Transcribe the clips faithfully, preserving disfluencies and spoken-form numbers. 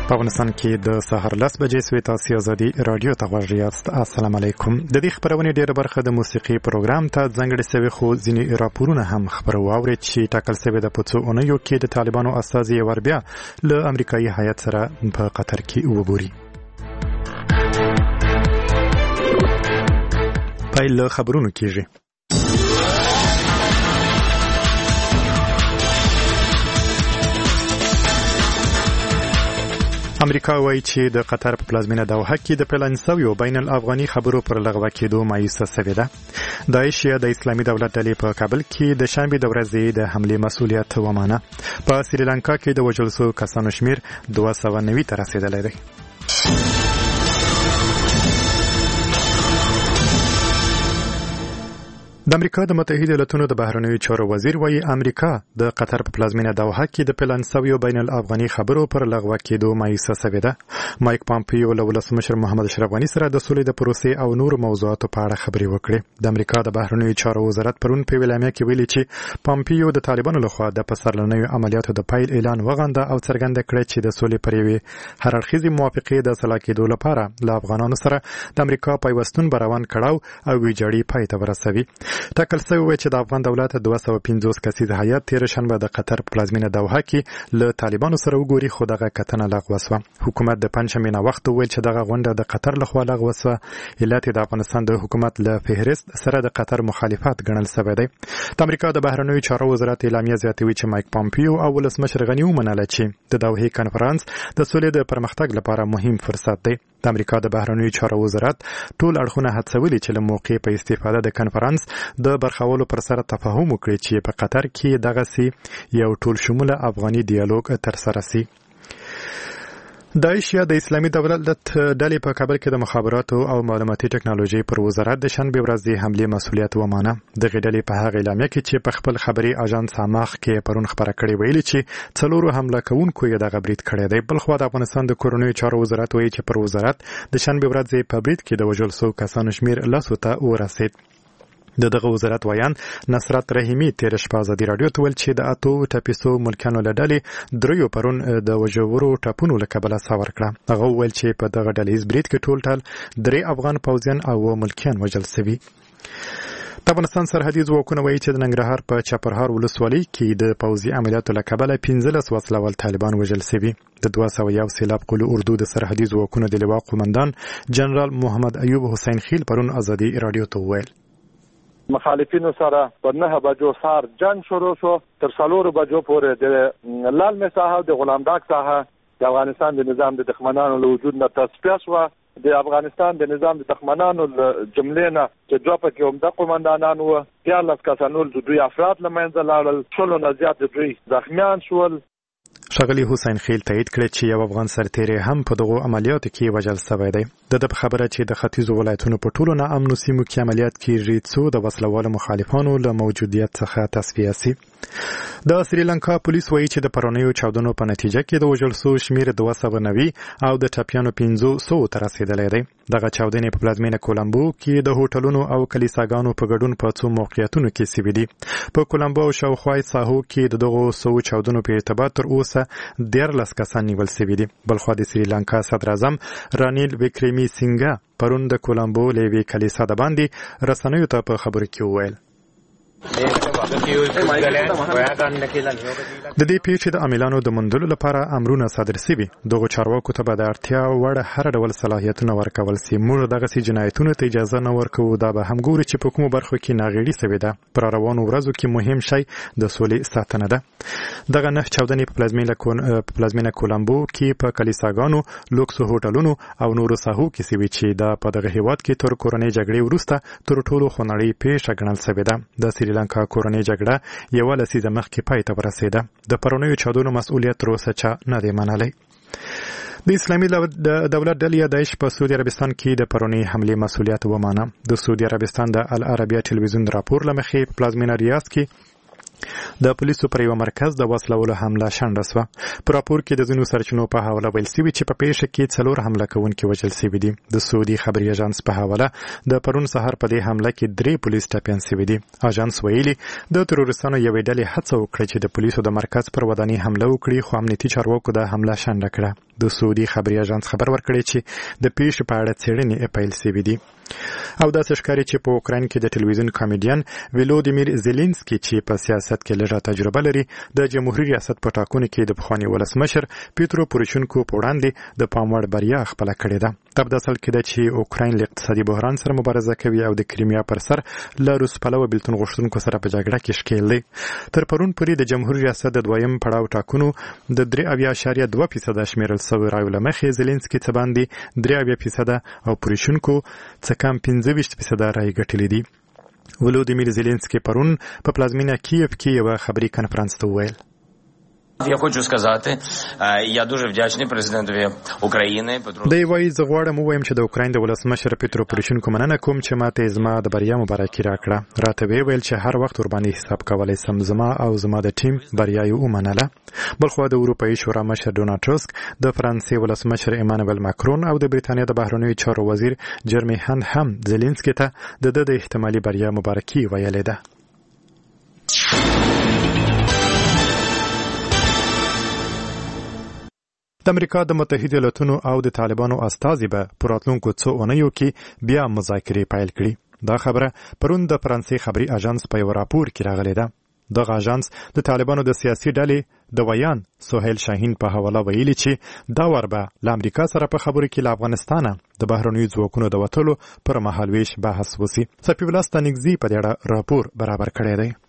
په افغانستان کې د سهار لس بجې سوې تاسو ازادي رادیو ته غوږ یاست. السلام علیکم. د دې خبرونې ډیره برخه د موسیقي پروګرام ته ځانګړې شوې، خو ځینې راپورونه هم خبرو واورېد چې ټاکل شوې ده په څو اونیو کې د طالبانو استازي یو ور بیا له امریکایي هیات سره په قطر کې وګوري. پیل له خبرونو کېږي. امریکا وایي چې د قطر په پلازمینه دوحه کې د پلان شویو بین الافغاني خبرو پر لغوه کېدو مایوسه شوې ده. داعش د اسلامي دولت ډلې په کابل کې د شنبې د ورځې د حملې مسؤلیت ومانه. په سریلانکا کې د وژل شوو کسانو شمیر دوه سوه نوي ته رسېدلی دی. د امریکا د متحده ایالاتونو د بهرنیو چارو وزیر وایي امریکا د قطر په پلازمینه دوحه کې د پلان شویو بین الافغاني خبرو پر لغوه کېدو مایوسه شوې ده. مایک پامپیو له ولسمشر محمد اشرف غني سره د سولې د پروسې او نور موضوعاتو په اړه خبرې وکړې. د امریکا د بهرنیو چارو وزارت پرون په ویلامیا کې ویلي چې پامپیو د طالبانو لخوا د پسرلنیو عملیاتو د پیل اعلان وغنده او څرګنده کړې چې د سولې پر یوې هررخیزې موافقې د سلا کېدو لپاره له افغانانو سره د امریکا پیوستون براون کړاو او ویجاړي پای ته ورسوي. ټاکل شوی و چې د افغان دولت دوه سوه پنځوس کسیز هیات تیر شنبه د قطر په پلازمینه دوحه کې له طالبانو سره وګوري، خو دغه کتنه لغوه شوه. حکومت د پنجشنبې نه وخت وویل چې دغه غونډه د قطر لخوا لغوه شوه. علت د افغانستان د حکومت له فهرست سره د قطر مخالفت ګڼل شوی دی. د امریکا د بهرنیو چارو وزارت اعلامیه زیاتوي چې مایک پامپیو او ولسمشر غني ومنله چې د دوحې کنفرانس د سولې د پرمختګ لپاره مهم فرصت دی. د امریکا د بهرنیو چارو وزارت ټول اړخونه هڅولي چې له موقع په استفاده د کنفرانس د برخولو پر سره تفاهم وکړي چې په قطر کې دغه سي یو ټول شموله افغاني ډیالوګ ترسره شي. داعش د اسلامي دولت ډلې په کابل کې د مخابراتو او معلوماتي ټکنالوژي پر وزارت د شنبې ورځې حملې مسؤلیت ومانه. دغه ډلې په هغه اعلامیه کې چې په خپل خبري اژانس اماخ کې پرون خبره کړې ویلي چې څلورو حمله کوونکو یې دغه برید کړی دی. بلخوا د افغانستان د کورنیو چارو وزارت وایي چې پر وزارت د شنبې ورځې په برید کې د وژل شوو کسانو شمیر لسو ته ورسېد. د دغه وزارت ویان نصرت رحیمي تیر شپه ازادي رادیو ته ویل چې د اتو ټاپیسو ملکانو له ډلې دریو پرون د وژورو ټاپونو له کبله ساه ورکړه. هغه وویل چې په دغه ډلهیز برید کې ټول ټال درې افغان پوځیان او ملکیان وژل شوي. د افغانستان سرحدي ځواکونه وایي چې د ننګرهار په چپرهار ولسوالۍ کې د پوځي عملیاتو له کبله پنځلس وسلوال طالبان وژل شوي. د دوه سوه یو سیلاب قلو اردو د سرحدي ځواکونو د لواء قومندان جنرال محمد ایوب حسین خیل پرون ازادي رادیو ته وویل مخالفینو سره په نه بجو سار جنگ شروع شو. تر څلورو بجو پورې د لالمې ساحه د غلام ډاک ساحه د افغانستان د نظام د دښمنانو له وجود نه تصفیه شوه. د افغانستان د نظام د دښمنانو جملې نه چې دوه پکې عمده قومندانان وو، دیارلس کسانو د دوی افراد له منځه لاړل، شلو نه زیات د دوی زخمیان شول. ښاغلي حسین خیل تایید کړی چې یو افغان سرتیری هم په دغو عملیاتو کې وژل شوی دی. د ده په خبره چې د ختیځو ولایتونو په ټولو ناامنو سیمو کې عملیات کېږي څو د وسلوالو مخالفانو له موجودیت څخه تصفیه شي. د سریلانکا پولیس وایي چې د پرونیو چاودنو په نتیجه کې د وژل شوو شمیر دوه سوه نوي او د ټپیانو پنځو سوو ته رسېدلی دی. دغه چاودنې په پلازمینه کولمبو کې د هوټلونو او کلیساګانو په ګډون په څو موقعیتونو کې شوي دي. په کولمبو او شاوخوا ساحو کې د دغو سوو چاودنو په ارتباط تر اوسه دیارلس کسان نیول شوي دي. بلخوا د سریلانکا صدر اعظم رانیل وکرمي سینګا پرون د کولمبو له یوې کلیسا د باندې رسنیو ته په خبرو کې وویل د دې پیښې د عاملانو د موندلو لپاره امرونه صادر شوي. دغو چارواکو ته به د اړتیا وړ هر ډول صلاحیتونه ورکول شي. موږ دغسې جنایتونو ته اجازه نه ورکوو. دا به هم ګورو چې په کومو برخو کې ناغېړي شوې ده. پر روانو ورځو کې مهم شی د سولې ساتنه ده. دغه نه چاودنې په پلازمینه کولمبو کې په کلیساګانو، لوکسو هوټلونو او نورو ساحو کې شوي چې دا په دغه هېواد کې تر کورنۍ جګړې وروسته تر ټولو خونړۍ پیښه ګڼل شوې ده. د سریلانکا کورنۍ جګړه یوه لسیزه مخکې پای ته ورسېده. د پرونیو چاودنو مسؤلیت تر اوسه چا نه دی منلی. د اسلامي دولت ډلې داعش په سعودي عربستان کې د پرونی حملې مسؤلیت ومانه. د سعودي عربستان د العربیه ټلویزیون راپور له مخې په پلازمینه ریاض کې د پولیسو پر یو مرکز د وسلوالو حمله شنډه شوه. په راپور کې د ځینو سرچینو په حواله ویل شوي چې په پیښه کې څلور حمله کوونکي وژل شوي دي. د سعودي خبري اژانس په حواله د پرون سهار په دې حمله کې درې پولیس ټپیان شوي دي. اژانس ویلي د تروریستانو یوې ډلې هڅه وکړه چې د پولیسو د مرکز پر ودانۍ حمله وکړي، خو امنیتي چارواکو دا حمله شنډه کړه. د سعودي خبري اژانس خبر ورکړی چې د پیښې په اړه څېړنې پیل شوې دي. او داسې ښکاري چې په اوکراین کې د ټلویزیون کامیډین ولودیمیر زيلنسکي چې په سیاست کې لږه تجربه لري د جمهوریت ریاست په ټاکنو کې د پخواني ولسمشر پیترو پوروشنکو په وړاندې د پام وړ بریا خپله کړې ده. تب د اصل کې ده چې اوکراین له اقتصادي بحران سره مبارزه کوي او د کریمیا پر سر له روس پلوه بیلتون غوښتونکو سره په جګړه کې ښکیل دی. تر پرون پورې د جمهوریت ریاست د دویم پړاو ټاکنو د درې اویا اشاریه دوه فیصده شمیرل شوی رایو له مخې زيلنسکي څه باندې درې اویا فیصده او پوروشنکو څه کم پنځه ویشت فیصده رای ګټلې دي. ولودیمیر زيلنسکي پرون په پلازمینه کیف کې یو خبري کنفرانس ته وویل: Я хочу сказати, я дуже вдячний президентові України Петру. دی وايي زه غواړم ووایم چې د اوکراین د ولسمشر پیترو پوروشنکو مننه کوم چې ماته زما د بریا مبارکي راکړه. راته وی ویل چې هر وخت ورباندې حساب کولای سم زما او زما د ټیم بریا یې ومنله. بلخو د اروپایي شورا مشر ډونالډ ټرسک، د فرانسې ولسمشر ایمانوئل ماکرون او د بریتانیا د بهرنیو چارو وزیر جرمی هند هم زيلنسکي ته د د احتمالي بریا مبارکي ویلې ده. د امریکا د متحده ایالاتونو او د طالبانو استازي به په راتلونکو څو اونیو کې بیا مذاکرې پیل کړي. دا خبره پرون د فرانسې خبري اژانس په یو راپور کې راغلې ده. دغه اژانس د طالبانو د سیاسي ډلې د ویان سهیل شاهین په حواله ویلي چې دا ور به له امریکا سره په خبرو کې له افغانستانه د بهرنیو ځواکونو د وتلو پر مهالویش بحث وسی. سفیر الله ستانکزي په دې اړه راپور برابر کړی دی.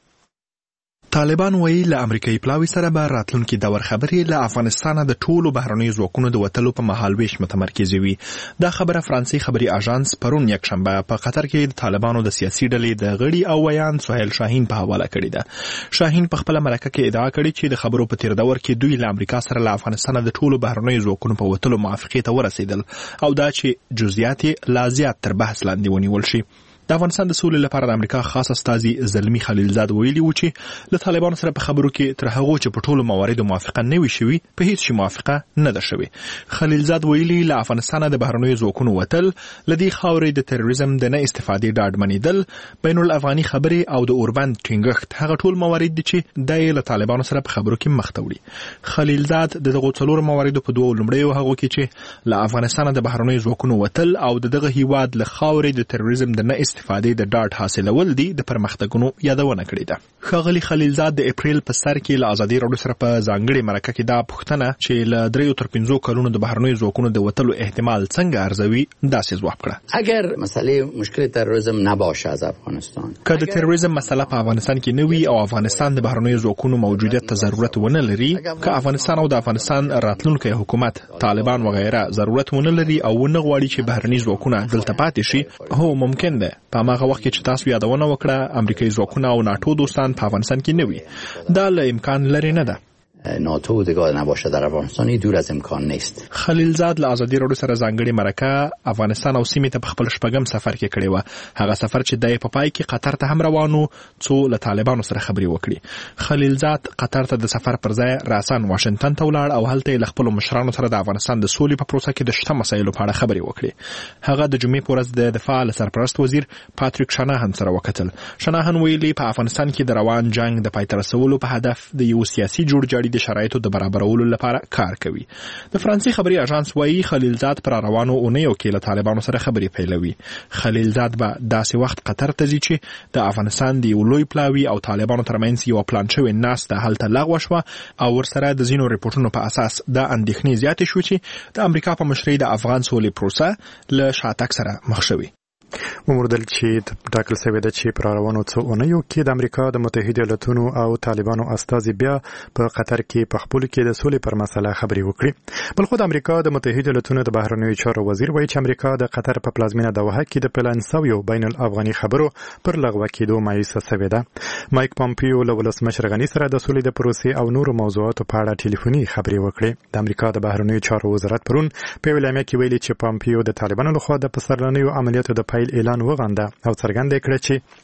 طالبان وایي له امریکایي پلاوي سره به راتلونکي دور خبرې له افغانستانه د ټولو بهرنیو ځواکونو د وتلو په مهالویش متمرکز وي. دا خبره فرانسې خبري اژانس پرون یکشنبه په قطر کې د طالبانو د سیاسي ډلې د غړي او ویان سهیل شاهین په حواله کړې ده. شاهین په خپل مرکه کې ادعا کړې چې د خبرو په تیر دور کې دوی له امریکا سره له افغانستانه د ټولو بهرنیو ځواکونو په وتلو موافقې ته ورسېدل او دا چې جزئیات لا زیات تر بحث لاندې ونیول شي. د افغانستان د سولې لپاره د امریکا خاص استازي زلمی خلیلزاد ویلي و چې له طالبانو سره په خبرو کې تر هغه چې په ټولو مواردو موافقه نه وي شوې په هیڅ شي موافقه نه ده شوې. خلیلزاد ویلي له افغانستانه د بهرنیو ځواکونو وتل لدی خاورې د تروریزم د نه استفادې ډاډ منیدل بین الافغاني خبرې او د اوربند ټینګښت هغه ټول موارد دي چې د له طالبانو سره په خبرو کې مخ ته وړي. خلیلزاد د دغه څلور مواردو په دوه لومړیو هغه کې چې له افغانستانه د بهرنیو ځواکونو وتل او دغه هیواد له خاورې د تروریزم د نه استفادې د ډاډ حاصلول دي د پرمختګونو یادونه کړې ده. ښاغلي خلیلزاد د اپریل په سر کې له ازادي راډیو سره په ځانګړې مرکه کې دا پوښتنه چې له دریو تر پنځو کلونو د بهرنیو ځواکونو د وتلو احتمال څنګه ارزوي داسې ځواب کړه: اگر مسئله مشکل تروریسم نباشه از افغانستان، که د تروریزم مسله په افغانستان کې نه وي او افغانستان د بهرنیو ځواکونو موجودیت ته ضرورت ونه لري، که افغانستان او د افغانستان راتلونکی حکومت طالبان وغیره ضرورت ونه لري او نه غواړي چې بهرني ځواکونه دلته پاتې شي، هو ممکن ده په هغه وخت چې تاسو یادونه وکړه امریکایي ځواکونه او ناتو دوستان په افغانستان کې نه وي. دا له امکان لري نه ده. ناتو دیگه نباشه در افغانستان دور از امکان نیست. خلیلزاد له ازادي راډیو سره ځانګړې مرکه افغانستان او سیمې ته په خپل شپږم سفر کې کړی و. هغه سفر چې د په پای کې قطر ته هم روانو څو له طالبانو سره خبرې وکړي. خلیلزاد قطر ته د سفر پر ځای راسان واشنگټن ته ولاړ او هلته له خپل مشرانو سره د افغانستان د سولې په پروسه کې د شته مسایلو په اړه خبرې وکړي. هغه د جمعې په ورځ د دفاع له سرپرست وزیر پاتریک شناهن سره وکتل. شناهن ویلي په افغانستان کې د روان جنگ د پای ته رسولو په هدف د یو سیاسي جوړجاړي د شرایطو د برابرولو لپاره کار کوي. د فرانسې خبري اژانس وايي خلیلزاد پر روانو اونیو کې له طالبانو سره خبرې پیلوي. خلیلزاد به داسې وخت قطر ته ځي چې د افغانستان د یو لوی پلاوي او طالبانو ترمنځ یو پلان شوی ناسته هلته لغوه شوه او ورسره د ځینو ریپورتونو په اساس د اندېښنې زیاتې شوې چې د امریکا په مشرۍ د افغان سولې پروسه له شاتګ سره مخ شوې. وموردل چې ټاکل شوی ده چې پر روانو څو اونیو کې د امریکا د متحده ایالاتونو او طالبانو استازي بیا په قطر کې په خپل کې د سولې پر مسله خبرې وکړي. بل خو د امریکا د متحده ایالاتونو د بهرنیو چارو وزیر وایي چې امریکا د قطر په پلازمینه دوحه کې د پلان شویو بین الافغاني خبرو پر لغوه کېدو مایوسه شوې ده. مایک پامپیو له ولسمشر غني سره د سولې د پروسې او نورو موضوعاتو په اړه ټلیفوني خبرې وکړې. د امریکا د بهرنیو چارو وزارت پرون په اعلامیه کې ویلي چې پامپیو د طالبانو لخوا د پسرلنیو عملیاتو د پیل اعلان وغنده او څرګنده کړه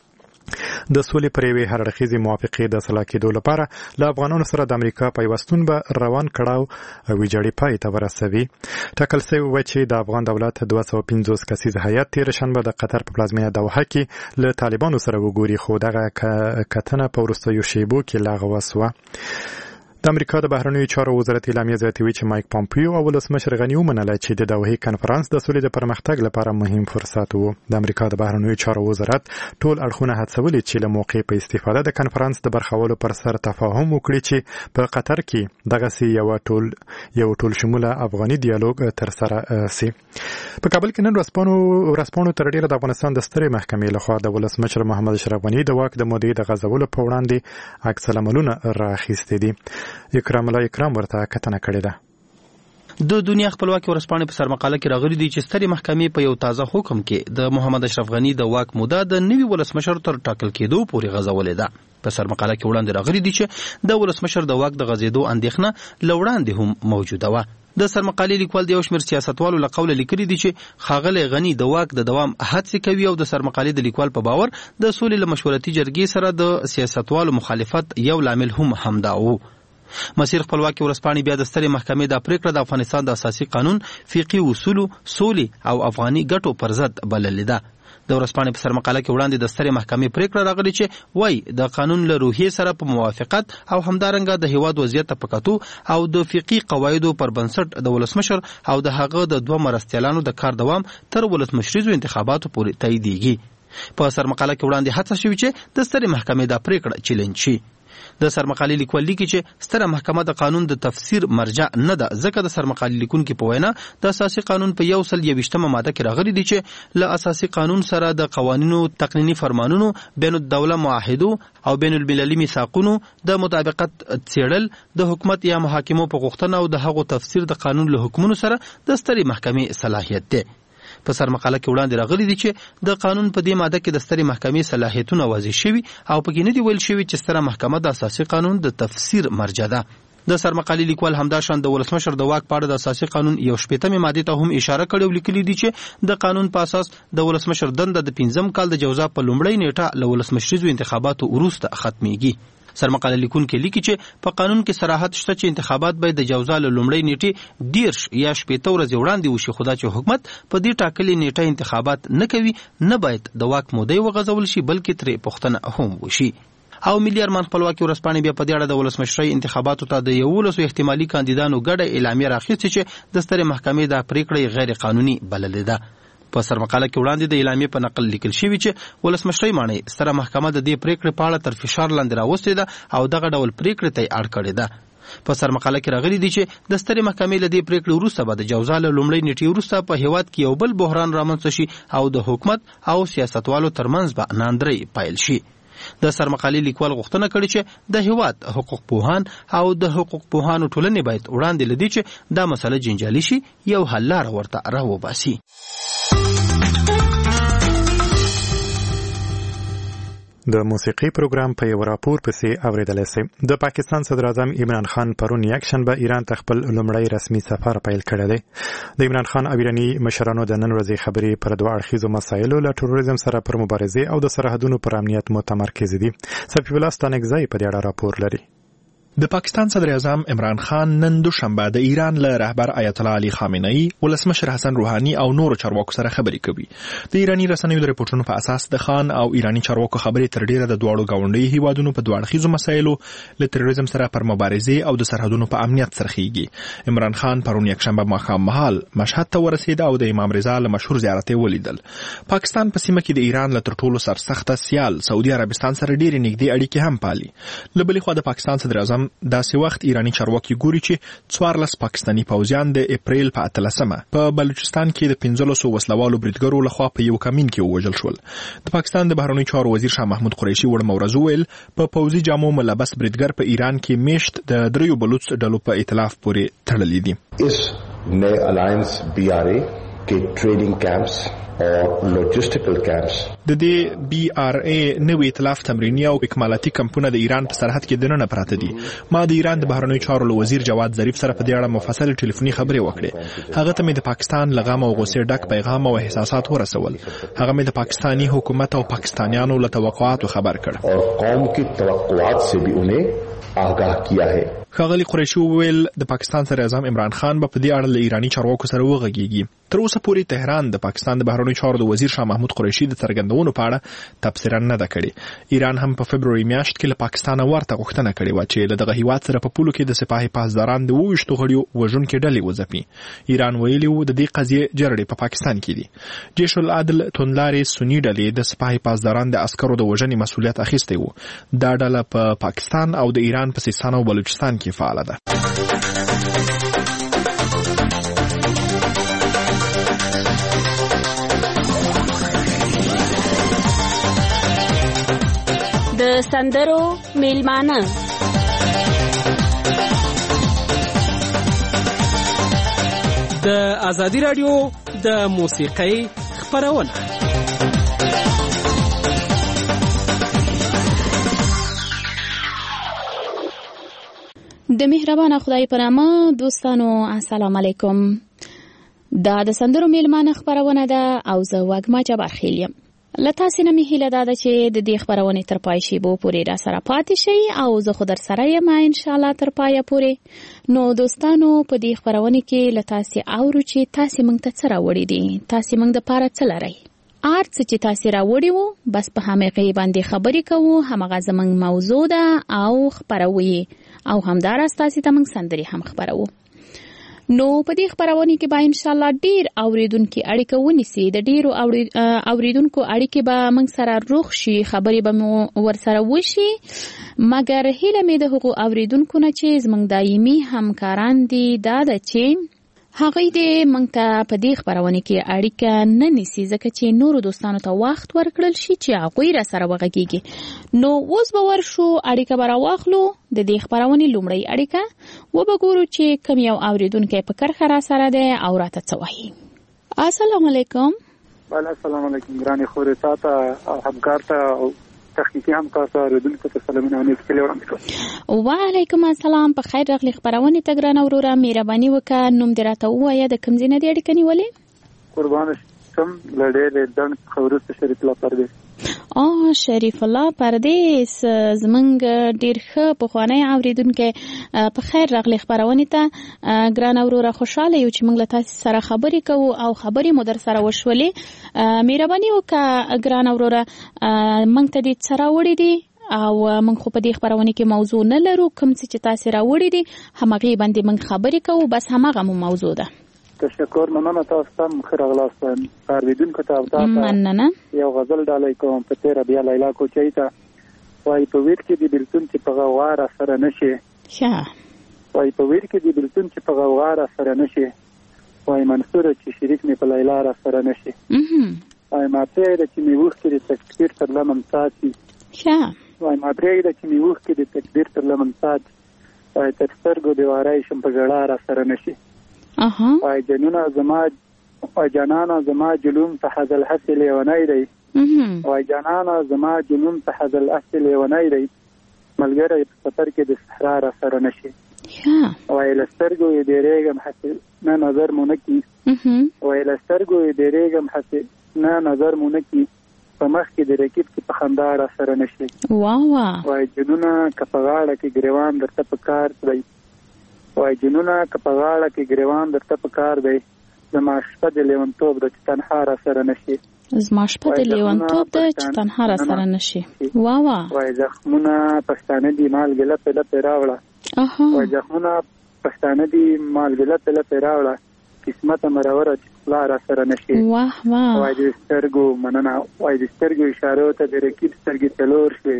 چې د سولې پر یوې هرړخیزې موافقې د سلا کېدو لپاره له افغانانو سره د امریکا پیوستون به روان کړاو او ویجاړي پای ته ورسوي. ټاکل شوی و چې د افغان دولت دوه سوه پنځوس کسیز هیات تېره شنبه د قطر په پلازمینه دوحه کې له طالبانو سره وګوري، خو دغه کتنه په وروستیو شیبو کې لغوه شوه. د امریکا د بهرنیو چارو وزارت اعلامیه زیاتوي چې مایک پامپیو او ولسمشر غني ومنله چې د دوحې کنفرانس د سولې د پرمختګ لپاره مهم فرصت وو. د امریکا د بهرنیو چارو وزارت ټول اړخونه هڅولي چې له موقع په استفاده د کنفرانس د برخولو پر سر تفاهم وکړي چې په قطر کې دغه سي یو ټول یو ټول شموله افغاني ډیالوګ تر سره سي. په کابل کې نن ورځپاڼو ورځپاڼو تر ډیره د افغانستان د سترې محکمې لخوا د ولسمشر محمد اشرف غني د واک د مودې د غځولو په وړاندې عکس العملونه راخیستي دي. اکرام الله اکرام ورته کتنه کړې ده. د دنیا خپلواکي ورځپاڼې په سرمقاله کې راغلي دي چې سترې محکمې په یو تازه حکم کې د محمد اشرف غني د واک موده د نوي ولسمشر تر ټاکل کېدو پورې غځولې ده. په سرمقاله کې وړاندې راغلي دي چې د ولسمشر د واک د غځېدو اندېښنه له وړاندې هم موجوده وه. د سرمقالې لیکوال د یو شمېر سیاستوالو له قوله لیکلي دي چې ښاغلی غني د واک د دوام هڅې کوي او د سرمقالې د لیکوال په باور د سولې له مشورتي جرګې سره د سیاستوالو مخالفت یو لامل هم همدا و. مسیر خپلواکي ورځپاڼې بیا د سترې محکمې دا پریکړه د افغانستان د اساسي قانون، فقهي اصولو، سولې او افغاني ګټو پر ضد بللې ده. د ورځپاڼې په سرمقاله کې وړاندې د سترې محکمې پریکړه راغلې چې وایي د قانون له روحیې سره په موافقت او همدارنګه د هیواد وضعیت ته په کتو او د فقهي قواعدو پر بنسټ د ولسمشر او د هغه د دوه مرستیالانو د کار دوام تر ولسمشریزو انتخاباتو پورې تاییدیږي. په سرمقاله کې وړاندې هڅه شوې چې د سترې محکمې دا پریکړه چیلنج شي. د سرمقالې لیکوال لیکي چې ستره محکمه د قانون د تفسیر مرجع نه ده، ځکه د سرمقالې لیکونکي په وینا د اساسي قانون په یو سل یویشتمه ماده کې راغلي دي چې له اساسي قانون سره د قوانینو، تقنیني فرمانونو، بین الدوله معاهدو او بین المللي میثاقونو د مطابقت څېړل د حکومت یا محاکمو په غوښتنه او د هغو تفسیر د قانون له حکمونو سره د سترې محکمې صلاحیت دی. په سرمقاله کې وړاندې راغلي دي چې د قانون په دې ماده کې د سترې محکمې صلاحیتونه واضح شوي او پکې نه دي ویل شوي چې ستره محکمه د اساسي قانون د تفسیر مرجع ده. د سرمقالې لیکوال همداشان د ولسمشر د واک په اړه د اساسي قانون یو شپېتمې مادې ته هم اشاره کړې او لیکلي دي چې د قانون په اساس د ولسمشر دنده د پنځم کال د جوزا په لومړۍ نیټه له ولسمشریزو انتخاباتو وروسته ختمیږي. سرمقاله لیکونکي لیکي چې په قانون کې صراحت شته چې انتخابات باید د جوزا له لومړۍ نیټې دیرش یا شپېته ورځې وړاندې وشي، خو دا چې حکومت په دې ټاکلې نیټه انتخابات نه کوي، نه باید د واک مودې وغځول شي بلکې ترې پوښتنه هم وشي. او ملي ارمان خپلواکي ورځپاڼې بیا په دې اړه د ولسمشرۍ انتخاباتو ته د یولسو احتمالي کاندیدانو ګډه اعلامیه راخیستې چې د سترې محکمې دا پریکړه غیر قانوني بللې ده. په سرمقاله کې وړاندې د اعلامیې په نقل لیکل شوي چې ولسمشرۍ ماڼۍ ستره محکمه د دې پریکړې په اړه تر فشار لاندې راوستې ده او دغه ډول پریکړې ته یې اړ کړې ده. په سرمقاله کې راغلي دي چې د سترې محکمې له دې پریکړې وروسته به د جوزا له لومړۍ نیټې وروسته په هیواد کې یو بل بحران رامنځته شي او د حکومت او سیاستوالو ترمنځ به ناندرۍ پیل شي. د سرمقالې لیکوال غوښتنه کړې چې د هیواد حقوق پوهان او د حقوق پوهانو ټولنې باید وړاندې لدی چې دا مسله جنجالي شي یو حل لاره ورته راوباسي. د موسیقي پروګرام په یو راپور پسې اوریدلی سئ. د پاکستان صدر اعظم عمران خان پرون یکشنبه ایران ته خپل لومړی رسمي سفر پیل کړی دی. د عمران خان او ایراني مشرانو د نن ورځې خبرې پر دوه اړخیزو مسایلو له تروریزم سره پر مبارزې او د سرحدونو پر امنیت متمرکز دي. صفي الله ستانکزی په دې اړه راپور لري. د پاکستان صدر اعظم عمران خان نن دوشنبه د ایران له رهبر آیت الله علي خامنه‌ای، ولسمشر حسن روحاني او نورو چارواکو سره خبرې کوي. د ایراني رسنیو د ریپورتونو په اساس د خان او ایراني چارواکو خبرې تر ډیره د دواړو ګاونډي هیوادونو په دوه اړخیزو مسایلو له تروریزم سره پر مبارزې او د سرحدونو په امنیت سره خېږي. عمران خان پرون یکشنبه ماښام مهال مشهد ته ورسېد او د امام رضا له مشهور زیارت یې ولیدل. پاکستان په سیمه کې د ایران له تر ټولو سرسخته سیال سعودي عربستان سره ډېرې نږدې اړیکې هم پالي. له بلې خوا د پاکستان صدر اعظم داسې وخت ایرانی چارواکي ګوري چې څوارلس پاکستاني پوځیان د اپریل په اتلسمه په بلوچستان کې د پنځلسو وسلوالو بریدګرو لخوا په یو کمین کې ووژل شول. د پاکستان د بهرنیو چارو وزیر شاه محمود قریشي وړمه ورځ وویل په پوځي جامو ملبس بریدګر په ایران کې میشت د دریو بلوچ ډلو په ائتلاف پورې تړلې دي. اس نئے الائنس بی آر اے کې ټریننګ کیمپس او لوجستیکل کیمپس د دې بی آر ای نوې ائتلاف تمرینی او اکمالاتي کمپونه د ایران په سرحد کې دننه پراته دي. ما د ایران د بهرنیو چارو وزیر جواد ظریف سره په دې اړه مفصل ټلیفوني خبرې وکړې. هغه ته مې د پاکستان لغم او غوسې ډک پیغام او احساسات ورسول. هغه مې د پاکستانی حکومت او پاکستانیانو له توقعاتو خبر کړ او قوم کی توقعات سے بھی انہیں آگاہ کیا ہے. ښاغلي قریشي وویل د پاکستان صدر اعظم عمران خان به په دې اړه له ایراني چارواکو سره وغږیږي. تر اوسه پورې تهران د پاکستان د بهرنیو چارو د وزیر شاه محمود قریشي د څرګندونو په اړه تبصره نه ده کړې. ایران هم په فبروري میاشت کې له پاکستان ورته غوښتنه کړې و چې له دغه هیواد سره په پولو کې د سپاهي پاسداران د وویشتو غړیو وژونکي ډلې وځپي. ایران ویلي و د دې قضیې جرړې په پاکستان کې دي. جیش العدل توندلارې سنی ډلې د سپاهي پاسداران د عسکرو د وژنې مسؤلیت اخیستی و. دا ډله په پاکستان او د ایران په سیستان او بلوچستان کې فعال ده. د سندرو میلمانه د ازادي رادیو د موسیقۍ خپرونه. د مهربان خدای په نامه دوستانو السلام علیکم. دا د سندرو میلمانه خپرونه ده او زه وګما جبار خیل یم. لته سینه می هیله ده چې د دې خبرونه تر پای شي بو پوری را سره پاتې شي او زه خو در سره یم ان شاء الله تر پای پوری. نو دوستانو په دې خبرونه کې لته سي اورو چې تاسو موږ ته سره وړي دي، تاسو موږ د پاره څه لري. ارڅ چې تاسو را وړي وو بس په همغه باندې خبرې کوو، همغه زمنګ موضوع ده او خبروي او همدارس تاسو ته موږ سندري هم خبرو. نو په دې خبرونه کې به ان شاء الله ډیر اوریدونکو اړیکه ونیسي، د ډیرو اوریدونکو اړیکه به موږ سره روغ شي، خبرې به مو ور سره وشي. مګر هیله مې د حقوق اوریدونکو نه چې زموږ دایمي همکاران دي دا د چې هغه دې موږ ته په دې خبرونه کې اړیکه نه نیسي ځکه چې نورو دوستانو ته وخت ورکړل شي چې هغه را سره وغږیږي. نو اوس به ورشو اړیکه به راواخلو. د دې خبرونه لومړی اړیکه و به ګورو چې کوم یو اوریدونکو په کرخه را سره ده او راته څه وایي. السلام علیکم. وعلیکم السلام علیکم ګرانې خورې تاسو او همکار ته او تخنیکی همکار ته اوریدونکو ته سلامونه نیکه لیوم. وعلیکم السلام. په خیر راغلی خبرونه ته ګران اوروره مهرباني وکړه نوم دې راته ووایه د کوم ځای نه دې اړیکه نیولې؟ قربان شم لړې دن خبرته شریف الله پردیس. آه شریف الله پردیس زمنګ ډیر ښه په خوانی اوریدونکو په خیر راغلی خبرونه ته ګران اوروره خوشاله یو چې موږ له تاسو سره خبرې کوو او خبرې مو در سره وشولې. مهرباني وکړه ګران اوروره موږ ته دې سره وړي دي او موږ خو په دې خبرونه کې موضوع نه لرو، کوم څه چې تاسو را وړي دي همغه باندې موږ خبرې کوو، بس همغه مو موضوع ده. تشکر مننه تاسو ته خیر اغلاستان اوریدونکو ته او تاسو مننه. یو غزل ډالۍ کوم په تیر بیا لیلا کو چایتا وای په ویر کې دی بلتون چې په غوار سره نشي. ښه وای په ویر کې دی بلتون چې په غوار سره نشي. وای منصور چې شریک می په لیلا را سره نشي. وای ما پرې چې می وښ کې تکبیر تر لمن ساتي. ښه وای ما پرې چې می وښ کې تکبیر تر لمن ساتي. وای تر سترګو دی وارای شم په ګړا را سره نشي. اها وای جنونه زما وای جنانا زما جلوم ته حذل حسل ونای دی. وای جنانا زما جلوم ته حذل حسل ونای دی. ملګری په سفر کې د صحرا را سره نشي. وای لسترګو یې ډېرېږم حسل نه نظر مونږ کی. وای لسترګو یې ډېرېږم حسل نه نظر مونږ کی. په مخ کې د رکیب کې په خندا را سره نشي. واه واه. وای جنونه کپغاړه کې ګریوان درته په کار دی. وای جنونه کپغاړه کې ګریوان درته په کار دی. زما شپه د لیونتوب د تنها را سره نشي. زما شپه د لیونتوب د تنها را سره نشي. واه واه. وای زخمونه پښتانه دی مال ګله په لپه راوړه. اها. وای زخمونه پښتانه دی مال ګله په لپه راوړه. قسمت مروره لا را سره نشي. واه واه. وای د سترګو مننه. وای د سترګو اشاره ته د رکیب سترګې تلور شي.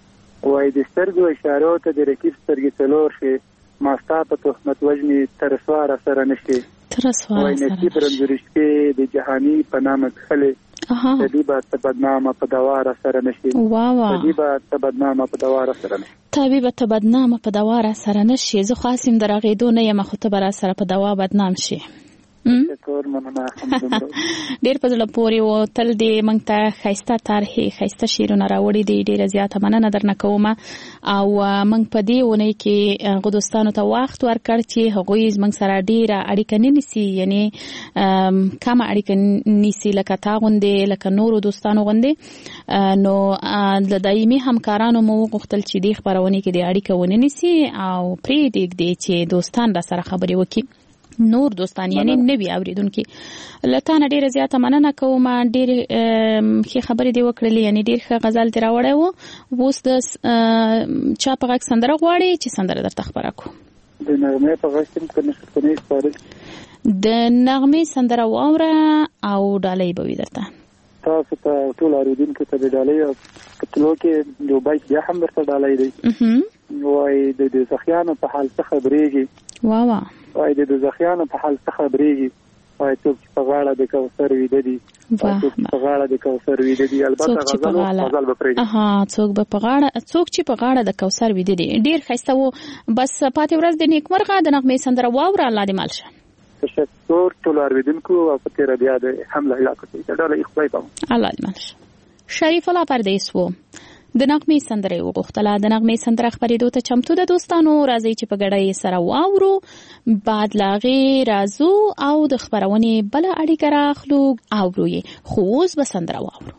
وای د سترګو اشاره ته د رکیب سترګې تلور شي. ماستا په تهمت وجنی ترسوار سره نشي. ترسوار سره نشي. برندورشته د جهانی په نامه خله. اها. د دې با ته بدنامه په دوار سره نشي. واه واه. د دې با ته بدنامه په دوار سره نشي. طبيب ته بدنامه په دوار سره نشي. زه خاصم درغې دونه یم خو ته بر سره په دوا بدنام شي. شکر مننه ډېر په زړه پورې و تل دې موږ ته ښایسته طرحې ښایسته شعرونه راوړي دي ډېره زیاته مننه درنه کوم او موږ په دې اونۍ کې هغو دوستانو ته وخت ورکړ چې هغوی زموږ سره ډېره اړیکه نه نیسي یعنې کمه اړیکه نیسي لکه تا غوندې لکه نورو دوستانو غوندې نو د دایمي همکارانو مو وغوښتل چې دې خپرونې کې د اړیکه ونه نیسي او پرېږدي چې دوستان را سره خبرې وکړي نور دوستان یعنی نوی اوریدونکو لته نه ډیره زیاته مننه کوم ډیر ښه خبرې دی وکړلې یعنی ډیر ښه غزل دی راوړی وو اوس د چا په غږ سندره غواړي چې سندره درته خبره کو د نغمې په غږ کې کنه خپلې سپارل د نغمې سندره واوره او ډالۍ به وي درته تاسو ته ټول اوریدونکو ته د ډالۍ په تلو کې یو بیت بیا هم درته ډالۍ دی وای د دوزخیانو په حال څه خبرېږي وا وا وای د دوزخیانو په حال څه خبرېږي وای څوک چې په غاړه د کوثر ویده دي څوک چې په غاړه د کوثر ویده دي البته غزل غزل به پرېږدي اها څوک به په غاړه څوک چې په غاړه د کوثر ویده دي ډیر ښایسته وو بس پاتې ورځ د نیکمرغه د نغمې سندره واوره الله دې مل شه تشکر ټول اوریدونکو او په تیر بیا د حمله علاقه ته ډاله خدای په الله دې مل شه شریف الله پردیس وو د نغمې سندره وغوښتله د نغمې سندره خپرېدو ته چمتو د دوستانو راځي چې په ګډه سره واورو بعد لاغې رازو او د خپرونې بل اړیکه راخلو اورو یې خو اوس به سندره واورو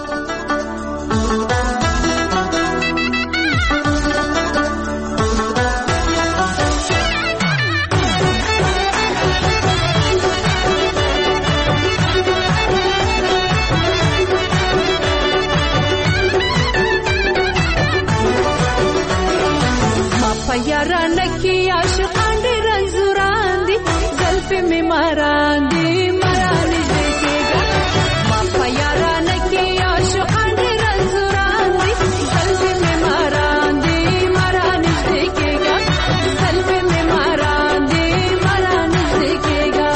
یاران کی عاشقان دی رنزوران دی زلف می ماران دی مران دیکھے گا ما پیاران کی عاشقان دی رنزوران دی زلف می ماران دی مران دیکھے گا زلف می ماران دی مران دیکھے گا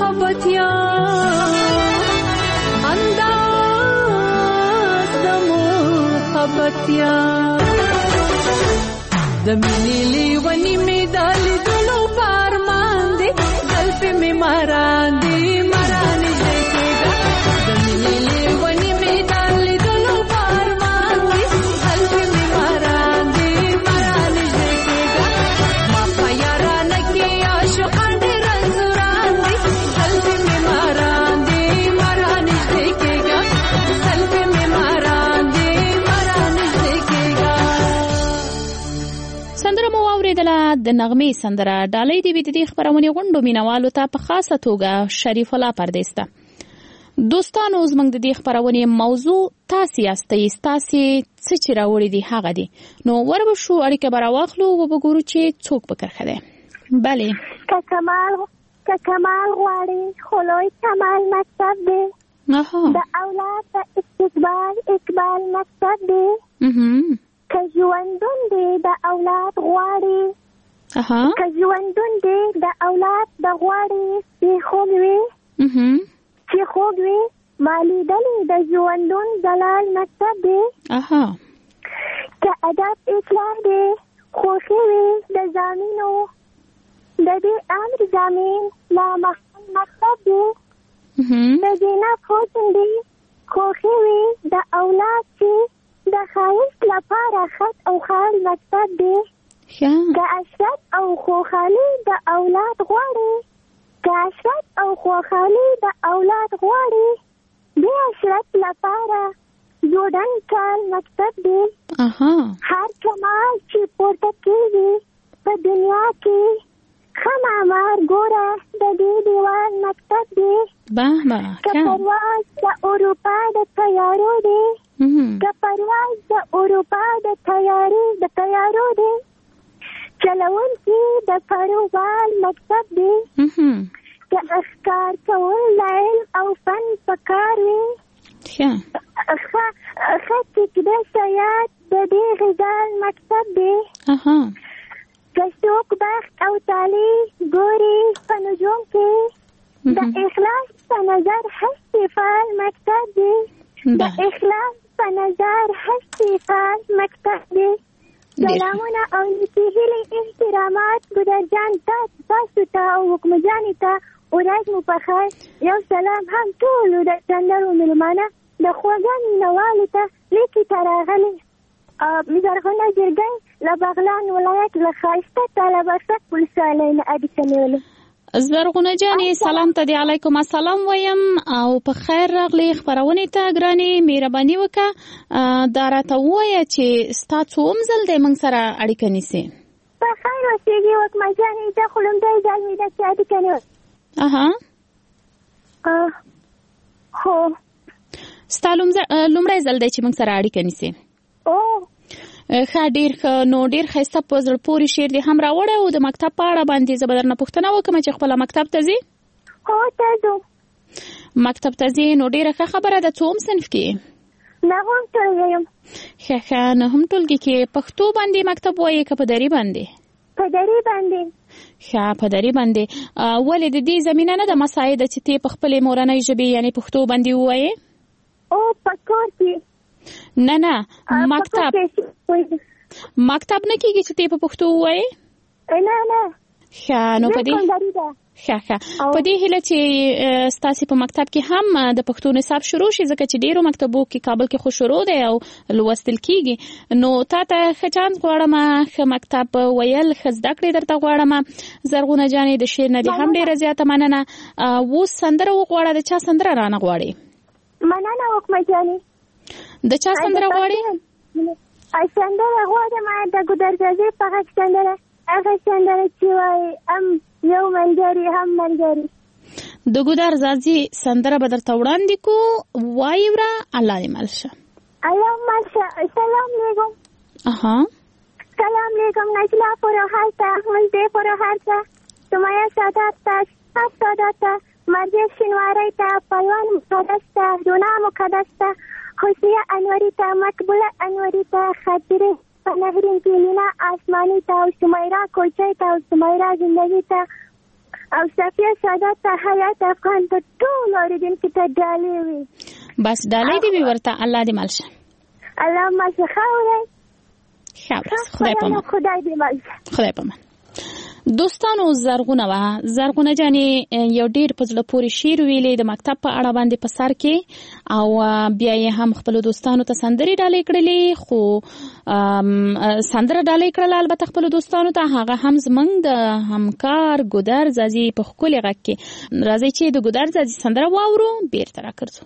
محبت یا انداز د محبت یا د مینې لیونی می دالې دلو پارمان دی زلف می ماران دی ماران دې کېږه د مینې لیونی می دالې دلو پارمان دی زلف می ماران دی ماران دې کېږه ما په یارانه کې عاشقان دې رنځوران دی زلف می ماران دی ماران دې کېږه زلف می ماران دی ماران دې کېږه. سندره مو واوریدله د نغمې سندره ډالۍ دی وی د خبرونه غونډو مینوالو ته په خاصه توګه شریف الله پردېسته. دوستانو زمنګ د دې خبرونه موضوع تاسو یاستئ تاسو څه چې راوړي دي هغه دي نو ورو شو اړیکه براواخلو او وګورو چې څوک پکړه ده. بله که کمال که کمال غواړي خلوی کمال مکتب دی د اولاد د استقبال اقبال مکتب دی که ژوندون دی د اولاد غواړي که ژوندون دی د اولاد د غواړي چې خوږ وي چې خوږ وي ما لیدلې د ژوندون دلال مکتب دی که ادب اصلاح دی خوښي وي د زامینو د دې امر زامین لا مخکې مکتب دی د زینب حسن دی خوښي وي د اولاد چې د ښایست لپاره خط او خال مکتب دی که عشرت او خوخالي د اولاد غواړي که عشرت او خوخالي د اولاد غواړي د عشرت لپاره جوړن کال مکتب دی هر کمال چې پورته کېږي په دنیا کې خمامار ګوره د دې دیوال مکتب دی که پرواز د اروپا د تیارو دی که پرواز د اروپا د تیاري د تیارو دی چلون کې د کاروبار مکتب دی که افکار کول د علم او فن پکار وي ښه ټیکده شیات د دې غزال مکتب دی که څوک بخت او تالي ګوري په نجوم کې د اخلاص په نظر هستې فعال مکتب دی د اخلاص په نظر هستې فعال مکتب دی. سلامونه او نیکې هیلې احترامات ګودرجان تاسو ته او حکمجانې ته ورځ مو په خیر. یو سلام هم ټولو د سندرو مېلمانه د خوږه مینوالو ته لیکې ته راغلي زرغونه جرګۍ له بغلان ولایت له ښایسته طالبرسک ولسوالۍ نه اډیسه نیولې. زرغونه جانې سلام ته دی علیکم السلام وایم او په خیر راغلی خبرونه ته ګرانې مهرباني وکړه دا راته ووایه چې ستا څوم ځل دی موږ سره اړیکه نیسې. په خیر اوسېږي وکمه جانې زه خو لومړی ځل مې ده چې اړیکه نیول. اها هو ستا لومړی ځل دی چې موږ سره اړیکه نیسې. او ښه ډېر ښه نو ډېر ښایسته په زړه پورې شعر دې هم راوړی او د مکتب په اړه باندې زه به درنه پوښتنه وکړم چې خپله مکتب ته ځې؟ هو ته ځو. مکتب ته ځې نو ډېره ښه خبره ده. څوم صنف کې یې؟ نهم ټولګی یم. ښه ښه نهم ټولګي کې پښتو باندې مکتب وایې که په دري باندې؟ په دري باندې. ښه په دري باندې. ولې د دې زمینه نه ده مساعده چې ته په خپلې مورنۍ ژبې یعنې پښتو باندې ووایې؟ او په کور کې نه نه مکتب مکتب نه کېږي چې ته په پښتو ووایې؟ نه نه ښه نو په دې ښه ښه په دې هیله چې ستاسې په مکتب کې هم د پښتو نصاب شروع شي ځکه چې ډېرو مکتبو کې کابل کې خو شروع دی او لوستل کېږي نو تا ته ښه چانس غواړم ښه مکتب ویل ښه زده کړې درته غواړم. زرغونه جانې د شعر نه دې هم ډېره زیاته مننه. اوس سندره وغواړه. د چا سندره رانه غواړې؟ مننه وکمه جانې. د چا سندره غواړې؟ سندره غواړم د ګودرزازي په غږ سندره هغه سندره چې وایي هم یو ملګري هم ملګري. د ګودرزازي سندره به درته وړاندې کو وایي وره الله دې مل شه. الله مل شه. سلام علیکم. اها سلام علیکم نجلا پروهالتا مزده پروهالتا سمایا ساداتا شاب ساداتا مرجع شنواریتا پلوان مقدستا دونا مقدستا خوشیه انوریتا مقبوله انوریتا خاطره پنهرین کلینا آسمانیتا و سمیرا کوچیتا و سمیرا زندگیتا او صفیه سادات ته حیات افغان ته ټول اوریدونکو ته ډالۍ وي. بس ډالۍ دې وي ورته. الله دې مل شه. الله مل شه. ښه ورځ. ښه ورځ. خدای په امان. خدای دې مل شه. خدای په امان. دوستانو زرغونه وا زرغونه جانې یو ډیر په زړه پورې شعر ویلې د مکتب په اړه باندې په سر کې او بیا یې هم خپل دوستانو ته سندري ډالۍ کړلې خو سندره ډالۍ کړل البته خپل دوستانو ته هغه هم زمنګ د همکار ګودر زازي په خپل غږ کې راځي چې د ګودر زازي سندره واورو بیرته راکړو.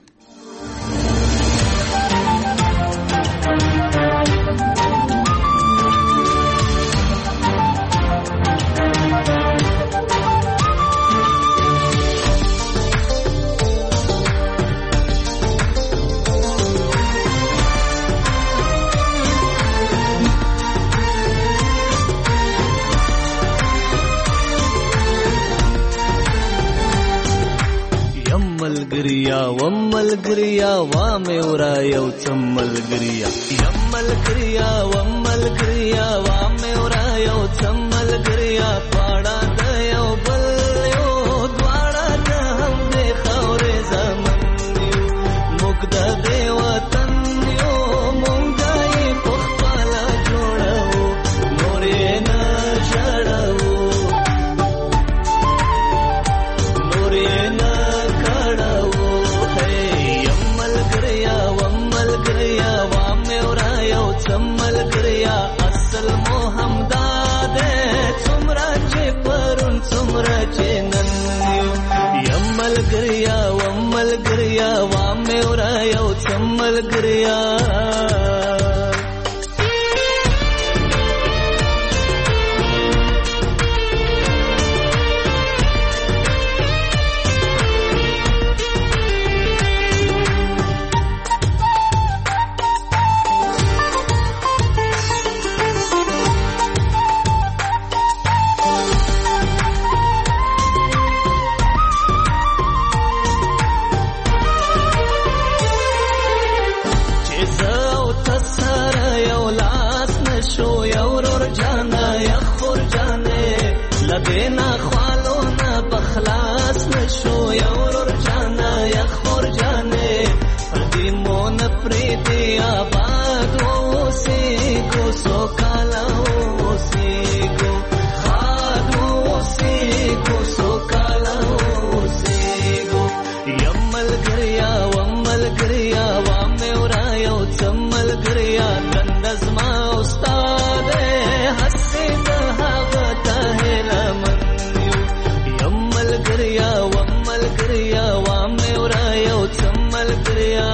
ملګریا و ملګریا و مې ورا یو څم ملګریا یم ملګریا و ملګریا و مې ورا یو څم ملګریا پاړه د یو بل یو دواړه د هم دې خاورې زمن یو موږ د دې وطن یو موږ یې په خپل جوړو نور یې نه ژړو نور یې نه اصل مو همدا ده څومره چې پرون څومره چې نن یم ملګریا و ملګریا و مې ورا یو څم ملګریا دینا خوالو نا بخلاص نشو یور جانا یا خور جانے پردی مون پریتی آباد ہو سی گو سو کالا ہو سی گو خاد ہو سی گو سو کالا ہو سی گو یم ملګریا و ملګریا و مې ورا یو څم ملګریا دندز ما استاد هسې د هغه ته لمن یم ملګریا و ملګریا و مې ورا یو څم ملګریا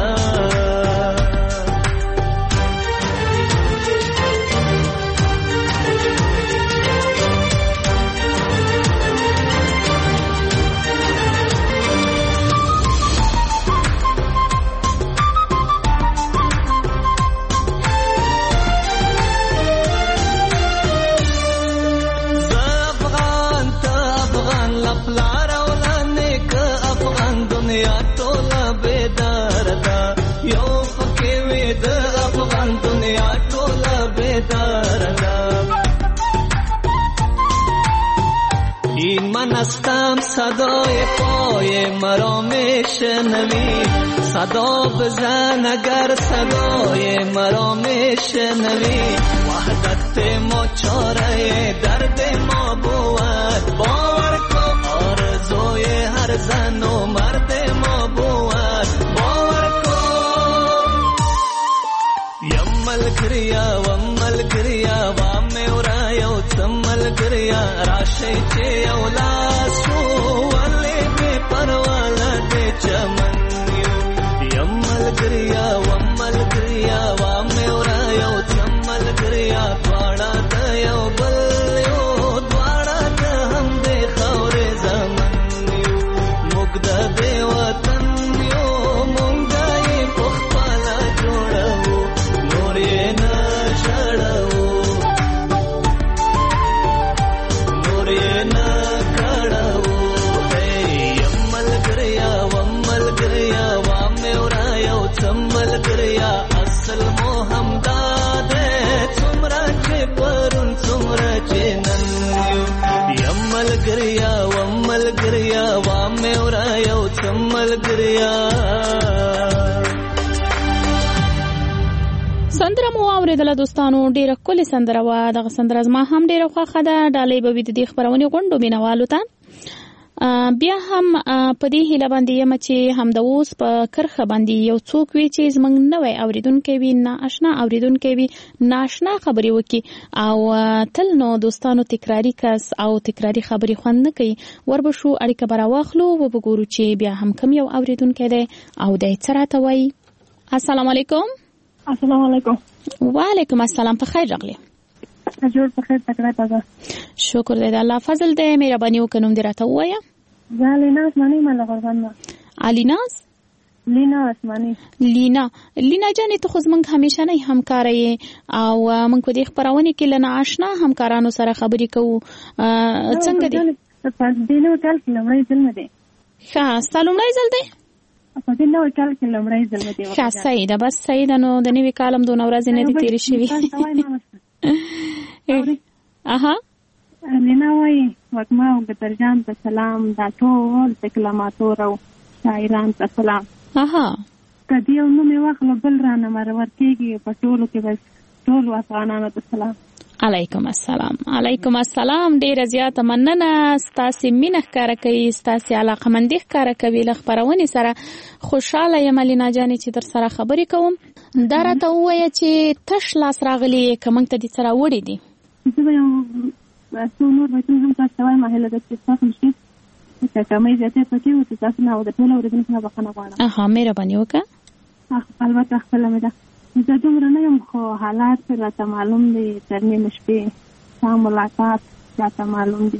منستم صدای پای مرا میشنوی صدا بزن اگر صدای مرا میشنوی وحدت ما چاره درد ما بود باور کن آرزوی هر زن و مرد ما بود باور کن یم ملګریا و ملګریا و مې ورا یو څم ملګریا راشي چې اولاس شو ولې بې پرواله دې چمن یم ملګریا و ملګریا و مې ورا یو څم ملګریا دواړه د یو بل یو دواړه د هم دې خاورې زمن موږ د دې وطن یو موږ یې په خپله جوړو نور یې نه ژړو نور یې نه مې ورا یو څملګریا. سندره مو اوریدله دوستانو، ډیره ښکلې سندره وه. دغه سندره زما هم ډیره خوښه ده. ډالۍ به وي د دې خپرونې غونډو مینوالو ته. بیا هم په دې هیله باندې یم چې همدا اوس په کرښه باندې یو څوک وي چې زموږ نوی اوریدونکی وي، نااشنا اوریدونکی وي، نااشنا خبرې وکړي او تل نو دوستانو تکراري کس او تکراري خبرې خوند نه کوي. وربشو اړیکه به راواخلو و وګورو چې بیا هم کوم یو اوریدونکی دی او دی څه راته وایي. السلام علیکم. السلام علیکم. وعلیکم السلام. په خیر راغلی. جوړ په خیر تکړه تازه. شکر دی د الله فضل دی. مهرباني وکړه نوم دې راته ووایه. زه لینا اسماني مله غربان ده. الیناز؟ لینا اسماني. لینا لینا جانې ته خو زموږ همیشنی همکاره یې او موږ په دې خپرونې کې له نااشنا همکارانو سره خبرې کوو. څنګه دي؟ په دې نوي کال کې لومړی ځل مې دی. ښه، ستا لومړی ځل دی؟ په دې نوي کال کې لومړی ځل مې دی. ښه، صحیح ده. بس صحیح ده. نو د نوي کال هم دونه ورځې نه دي تېرې شوي. اها لینا وایي وږمه او ګدرجان ته سلام، دا ټول تکلماتور او شاعران ته سلام. اها که دې یو نوم یې واخله بل رانه مرور کېږي، په ټولو کې بس ټولو افغانانو ته سلام. علیکم السلام. علیکم السلام. ډیره زیاته مننه. ستاسې مینه ښکاره کوي، ستاسې علاقمندي ښکاره کوي. له خپرونې سره خوشحاله یم لینا جانې چې در سره خبرې کوم. دا راته ووایه چې تش لاس راغلی یې، که موږ ته دې څه راوړي دي؟ زه به یو څو نور بیتونه هم تاسو ته وایم. هیله ده چې ستاسو مشکل که کمۍ زیاتې پکې وي چې تاسو نه او د ټولو اورېدونکو نه بخښنه غواړم. اها مهرباني وکړه. البته خپله مې ده. زه دومره نه یم خو حالات راته معلوم دي. تر نیمې شپې ستا ملاقات راته معلوم دي.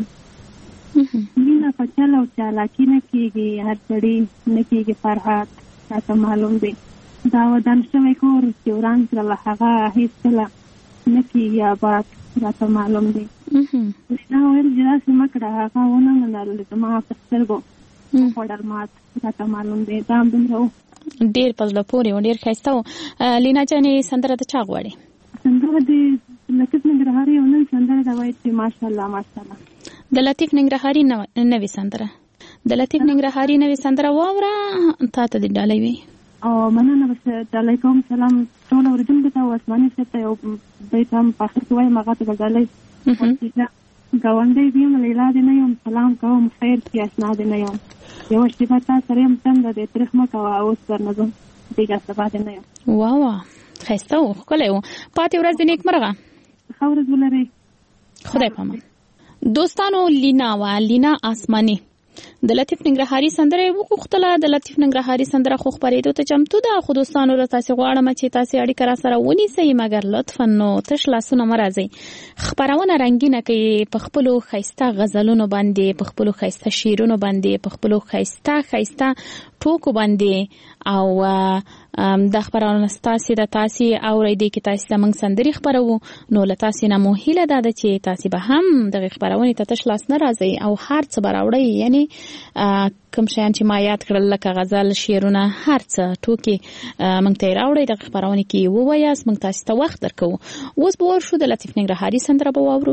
مینه په چل او چالاکي نه کېږي، هر سړي نه کېږي فرحات راته معلوم دي. دا ودان شوی کور چې وران کړله هغه هېڅکله نه کېږي آباد راته معلوم دي. لینا ویل چې داسې مه کړه، هغه ونه منل، زما په سترګو وخوړل مات راته معلوم دي. دا هم دومره و. ډېر په زړه پورې و، ډېر ښایسته و. لینا جانې سندره د چا غواړې؟ سندره د لطیف ننګرهاري یو نوې سندره ده، وایي چې ماشاءالله ماشاءالله. د لطیف ننګرهاري نوې سندره د لطیف ننګرهاري نوې سندره واوره، تا ته دې ډالۍ وي. او مننه. بس ډالۍ کوم. سلام ټول اورېدونکو ته او اسماني صاحب ته یو بیت هم په آخر کې وایم، هغه ته به ډالۍ ګاونډی دې یم، لیلا دې نه یم، سلام کوم خیر چې اشنا دې نه یم، یوه شېبه تا سره یم څنګه دې تریخ مه کوه، اوس درنه ځم بېګا سبا دې نه یم. وا وا ښایسته و، ښکلی و. پاتې ورځ دې نیکمرغه. ښه ورځ ولرئ. خدای پامان. دوستانو لینا وه، لینا آسماني. د لطیف ننګرهاري سندره یې وغوښتله. د لطیف ننګرهاري سندره خو خپرېدو ته چمتو ده، خو دوستانو له تاسې غواړم چې تاسې اړیکه را سره ونیسئ، مګر لطفا نو تش لاسونه مه راځئ. خپرونه رنګینه کوي په خپلو ښایسته غزلونو باندې، په خپلو ښایسته شعرونو باندې، په خپلو ښایسته ښایسته ټوکو باندې. او دا خپرونه ستاسې د تاسې اورئ، دې کې تاسې زموږ سندرې خپروو. نو له تاسې نه مو هیله دا ده چې تاسې به هم دغې خپرونې ته تش لاس نه راځئ او هر څه به راوړئ، یعنې کوم شیان چې ما یاد کړل لکه غزل، شعرونه، هر څه ټوکې موږ ته یې راوړئ، دغې خپرونې کې یې ووایاست، موږ تاسې ته وخت درکوو. اوس به ورشو د لطیف ننګرهاري سندره به واورو.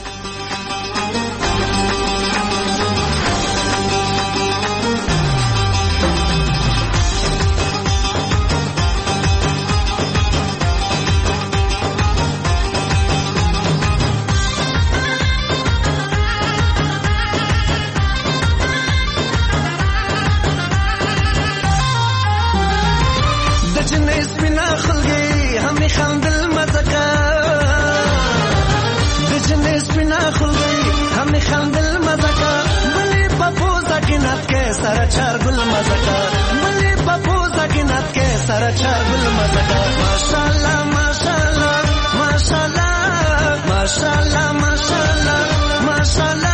سره چار گل مزکا ملی پپوزا گنات کے سره چار گل مزکا ماشاءاللہ ماشاءاللہ ماشاءاللہ ماشاءاللہ ماشاءاللہ ماشاءاللہ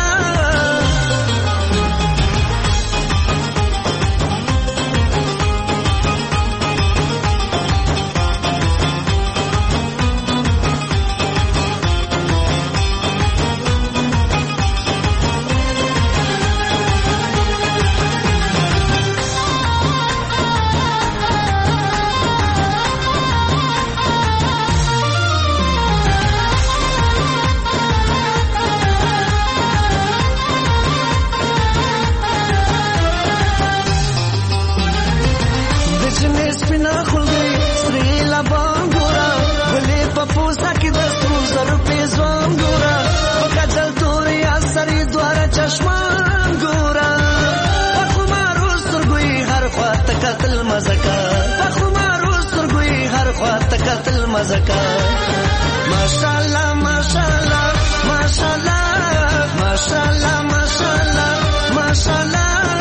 پوسا کې د سرو زرو پیزوان ګورا وکړل توري اثرې دواره چشمان ګورا پخمارو سترګوي هر خوا تکتل مزکا پخمارو سترګوي هر خوا تکتل مزکا ماشاءالله ماشاءالله ماشاءالله ماشاءالله ماشاءالله ماشاءالله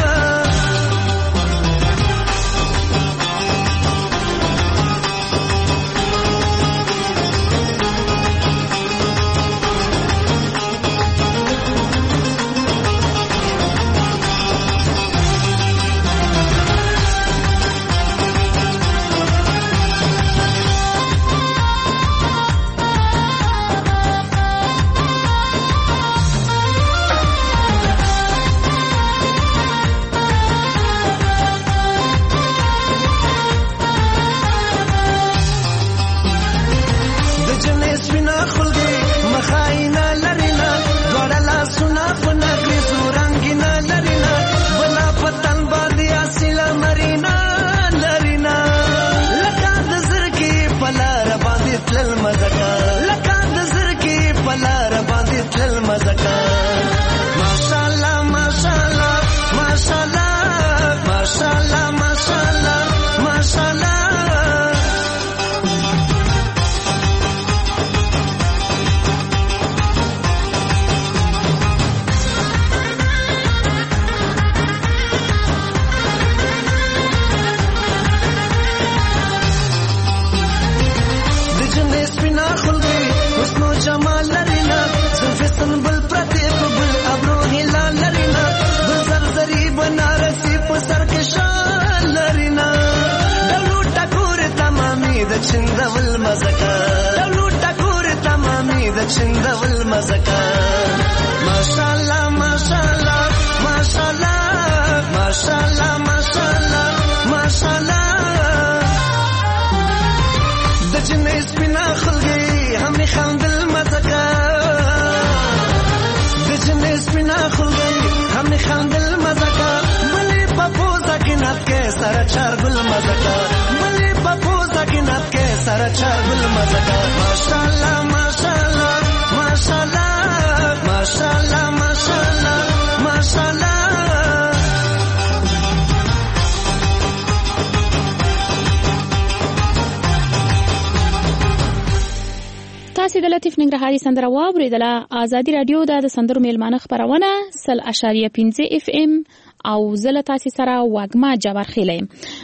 تاسو د لطیف ننګرهاري سندره واوریدله. آزادي رادیو د سندرو میلمانه خبرونه سل اشاریه پنځه اف ام او زله تاسو سره واګما جبر خیلې.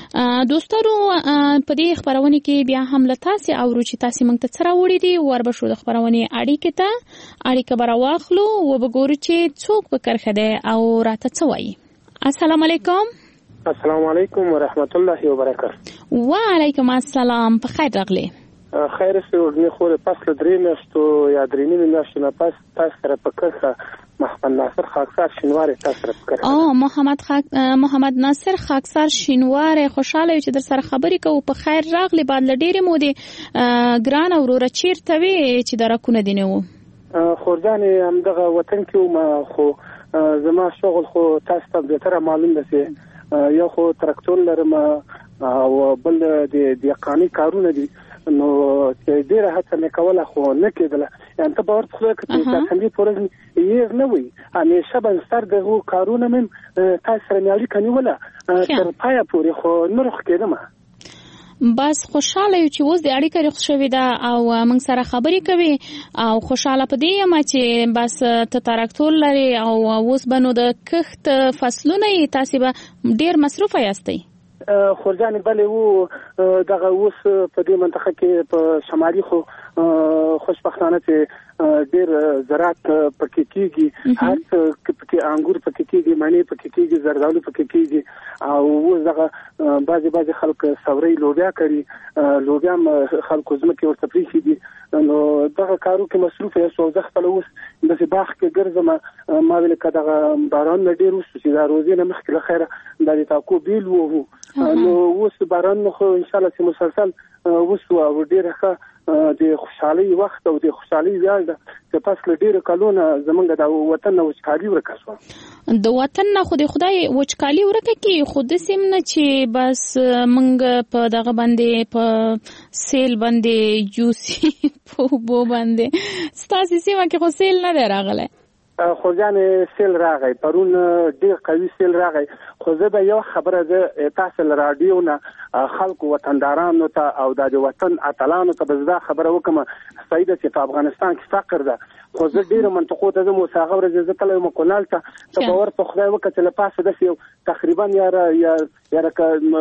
دوستانو په دې خبرونه کې بیا هم لتاسي او روچ تاسو مونږ ته سره وړي دي وربشو د خبرونه اړیکه ته اړیکه بر واخلو او وګورو چې څوک به کرخده او راته څه وایي. السلام علیکم. السلام علیکم ورحمت الله وبرکاته. وعلیکم السلام. په خیر راغلی. خیر سره خو پس له درې میاشتو یا درې نیمې میاشتو نه پس تاسو سره په کرخه محمد ناصر خاکسار شینوار تاسو سره په کرخه او محمد خاک محمد ناصر خاکسار شینوار خوشاله چې در سره خبرې کوو. په خیر راغلی. بعد له ډېرې مودې ګران اوروره چیرته وي چې درکونه دي نه وو؟ خورجان همدغه وطن کې ما خو زما شغل خو تاسو ته به تر معلوم ده چې یو خو تراکتور لرم او بل د دقانی کارونه دي نو چې ډیره هڅه مې کوله خو نه کېدله. یعنې ته به ورته خدای کړې چې همدې پورې یې نه وي همیشه به سر دغو کارونه مې تاسو سره مې اړیکه نیوله تر پایه پورې خو نه رخ کېدم. بس خوشاله یو چې اوس د اړیکه رخ شوې ده او موږ سره خبرې کوي او خوشاله پدې یم چې بس ته تراکتور لري او اوس بنو د کښت فصلونه تاسو به ډیر مصروفه یاستئ. خورجان بلې وو دغه اوس په دې منطقه کې په شمالي خو خوشبختانه چې ډېر زراعت پکې کېږي، هر څه پکې انګور پکې کېږي، مڼې پکې کېږي، زردالو پکې کېږي او اوس دغه بعضې بعضې خلک سورۍ لوبیا کوي، لوبیا هم خلکو ځمکې ورته پرېښي دي. نو دغه کارو کې مصروف یاست او زه خپله اوس داسې باغ کې ګرځم. ما ویل که دغه بارانونه ډېر وشو چې دا روزې نه مخکې له خیره دا د تاکو بیل وو، نو اوس بارانونه خو انشاءالله چې مسلسل وشو او ډېره ښه د خوشحالي وخت او د خوشحالي ویاړ ده چې پس له ډېرو کلونو زمونږ د وطن نه وچکالي ورکه شوه. د وطن نه خو د خدای وچکالي ورکه کې خو داسې نه چې بس موږ په دغه باندې په سیل باندې جوسي په اوبو باندې ستاسې سیمه کې خو سیل نه دی راغلی. خو ځانې سیل راغی پرون ډېر قوي سیل راغی. خو زه به یو خبره ده تاسو له راډیو نه خلکو وطندارانو ته او د وطن اتلانو ته به زه خبره وکړم صحیح ده چې په افغانستان کې فقر ده. خو زه ډېرو منطقو ته ځم اوس هغه ورځ زه تللی وم کونړ ته ته باور په خدای وکړه چې له پاسه داسې یو تقریبا یاره یاره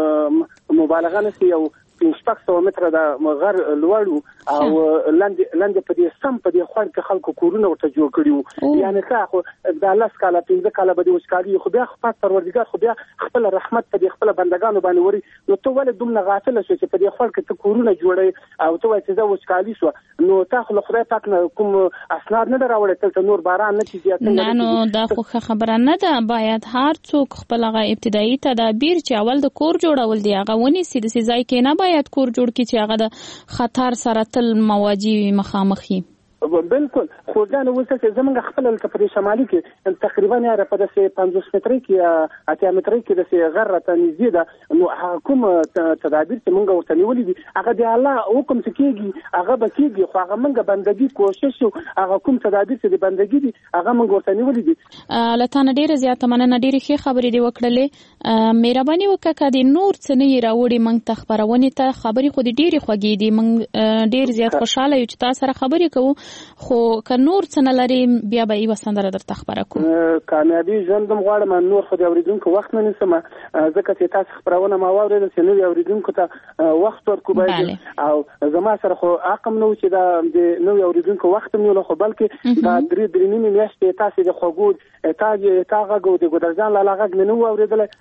که مبالغه نه شي یو شپږ سوه متره د غر لوړ و او لاندې په دې سم په دې خوړ کې خلکو کورونه ورته جوړ کړي وو. یعنې ښه خو دا لس کاله پنځه کاله به دې وچکالي خو بیا خو پروردګار خو بیا خپل رحمت په دې خپل بندګانو باندې وري. نو ته ولې دومره غافله شوې چې په دې خوړ کې ته کورونه جوړوې او ته وایې چې زه وچکالي شوه نو تا خو له خدای پاک نه کوم اسناد نه ده راوړی دلته نور باران نه کېږي. نه نو دا خو ښه خبره نه ده. باید هر څوک خپل هغه ابتدایي تدابیر چې اول د کور جوړول دي هغه ونیسي. داسې ځای کې نه باید کور جوړ کړي چې هغه د خطر سره تل مواجه وي مخامخ وي. بالکل خو ځان اوس چې زمونږ خپل هلته په شمالي کې تقریبا یاره په داسې پنځوس مترۍ کې اتیا مترۍ کې داسې غر راته نږدې ده. نو کوم تدابیر چې مونږ ورته نیولي دي هغه د الله حکم چې کېږي هغه به کېږي خو هغه مونږ بندګي کوشش و هغه کوم تدابیر چې د بندګي دي هغه مونږ ورته نیولي دي. له تا نه ډېره زیاته مننه. ډېرې ښې خبرې دې وکړلې. مهرباني وکړه که د نور څه نه یې راوړي مونږ ته خپرونې ته خبرې خو دې ډېرې خوږې دي. مونږ ډېر زیات خوشحاله یو چې تا سره خبرې کوو خو که نور څه نه لري بیا به یوه سندره درته خپره کوو. کامیابي ژوند هم غواړم نور خو د اورېدونکو وخت نه نیسم ځکه چې تاسو خپرونه ما واورېدل چې نوي اورېدونکو ته وخت ورکړو باید او زما سره خو عقم نه و چې دا د نوي اورېدونکو وخت هم نیوله خو بلکې دا درې درې نیمې میاشتې تاسې د خوږو تا غږ او د ګودرجان لالا غږ مې نه و اورېدلی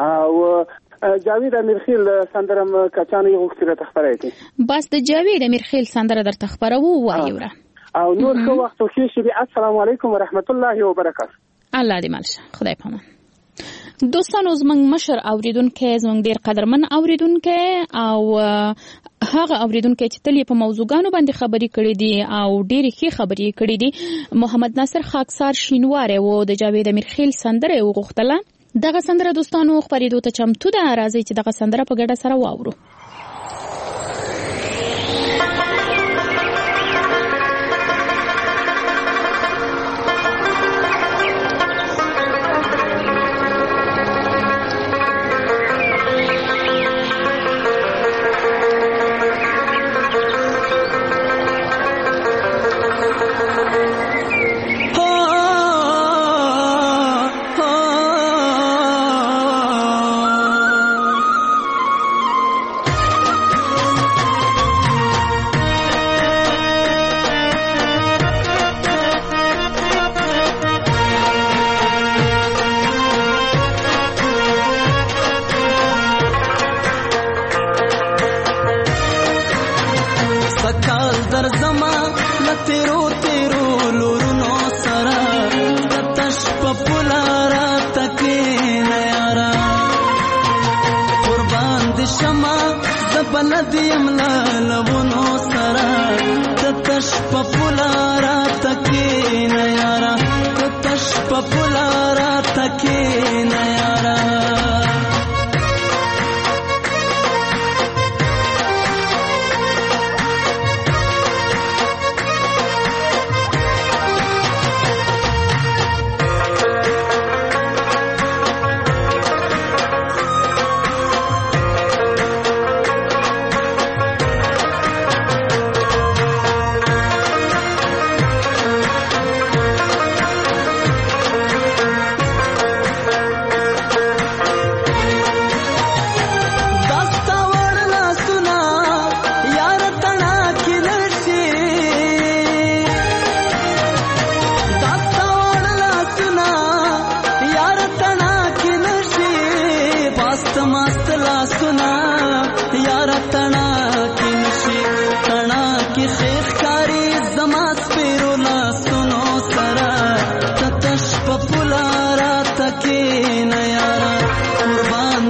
او جاوید امیرخیل سندره م کچانه یې غوښتي راته خپره کړي. بس د جاوید امیرخیل سندره درته خپروو وایې وره او نور ښه وخت او ښې شېبې. السلام علیکم ورحمت الله وبرکاته. الله دې مل شه. خدای پامان. دوستانو زموږ مشر اوریدونکی زموږ ډېر قدرمن اوریدونکی او هغه اوریدونکی چې تل په موضوعګانو باندې خبرې کړې دي او ډېرې ښې خبرې کړې دي محمد ناصر خاکسار شینواری و د جاوید امیرخیل سندره یې وغوښتله. دغه سندره دوستانو خپرېدو ته چمتو ده. راځئ چې دغه سندره په ګډه سره واورو.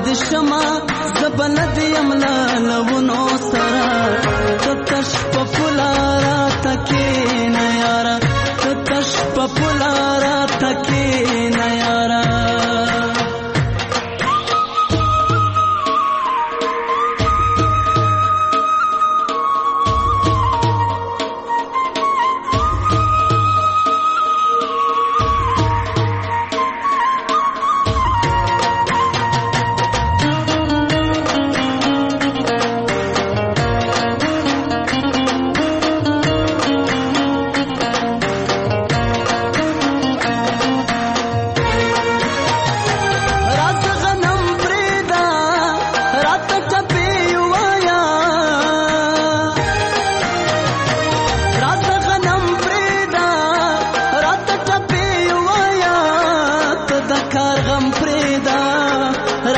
زبلد يملا لونو سرا تتش پپل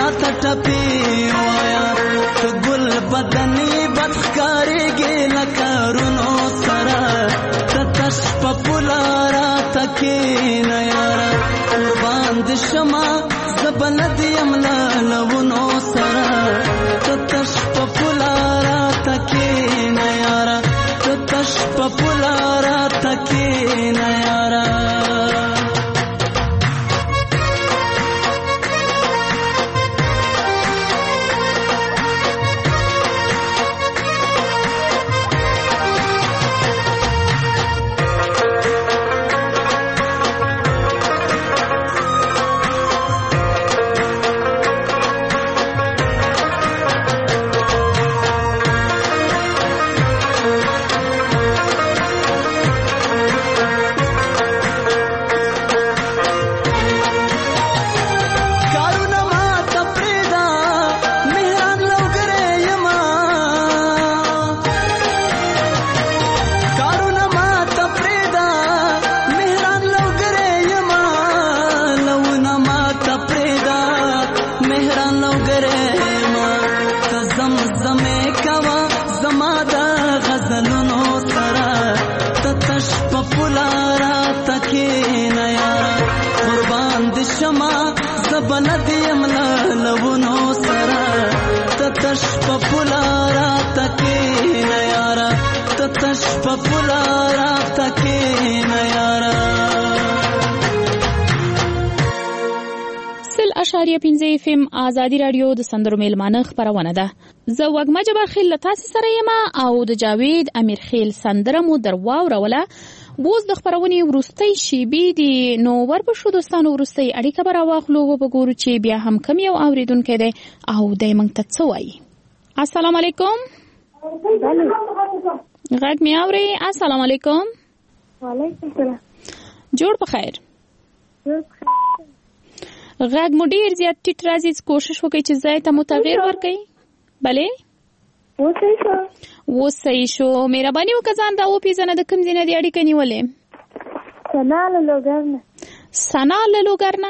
راته ټپي وایا ته ګل بدني بدخکارېږي لکه رونو سره ته تش په پوله راته کښېنه یاره قربان د شمه زه بلد یم له لونو سره ته تش په پوله راته کښېنه یاره ته تش په پوله راته کښېنه یاره اشاریه پنځه اف ام آزادی رادیو د سندرو میلمانه خبرونه ده. زه وګما جبار خیل تاسو سره یم او د جاوید امیر خیل سندره مو درواوروله. بوز د خبرونې ورستۍ شیبې دي نو ورپښو دوستانو ورستۍ اړیکه به راواخلو او وګورو چې بیا هم کم یو اوریدونکو دی او دای موږ ته څه وایي. السلام علیکم. غږ مې اوري؟ السلام علیکم. وعلیکم السلام. جوړ په خیر. غږ مو ډیر زیات ټیټ راځي، کوشش وکړئ چې ځای ته مو تغییر ورکړئ. بله وصحیح شو وصحیح شو. مهرباني وکړه ځان دا وپېژنه د کوم ځای نه دې اړیکه نیولې؟ ثنا له لوګر نه. ثنا له لوګر نه؟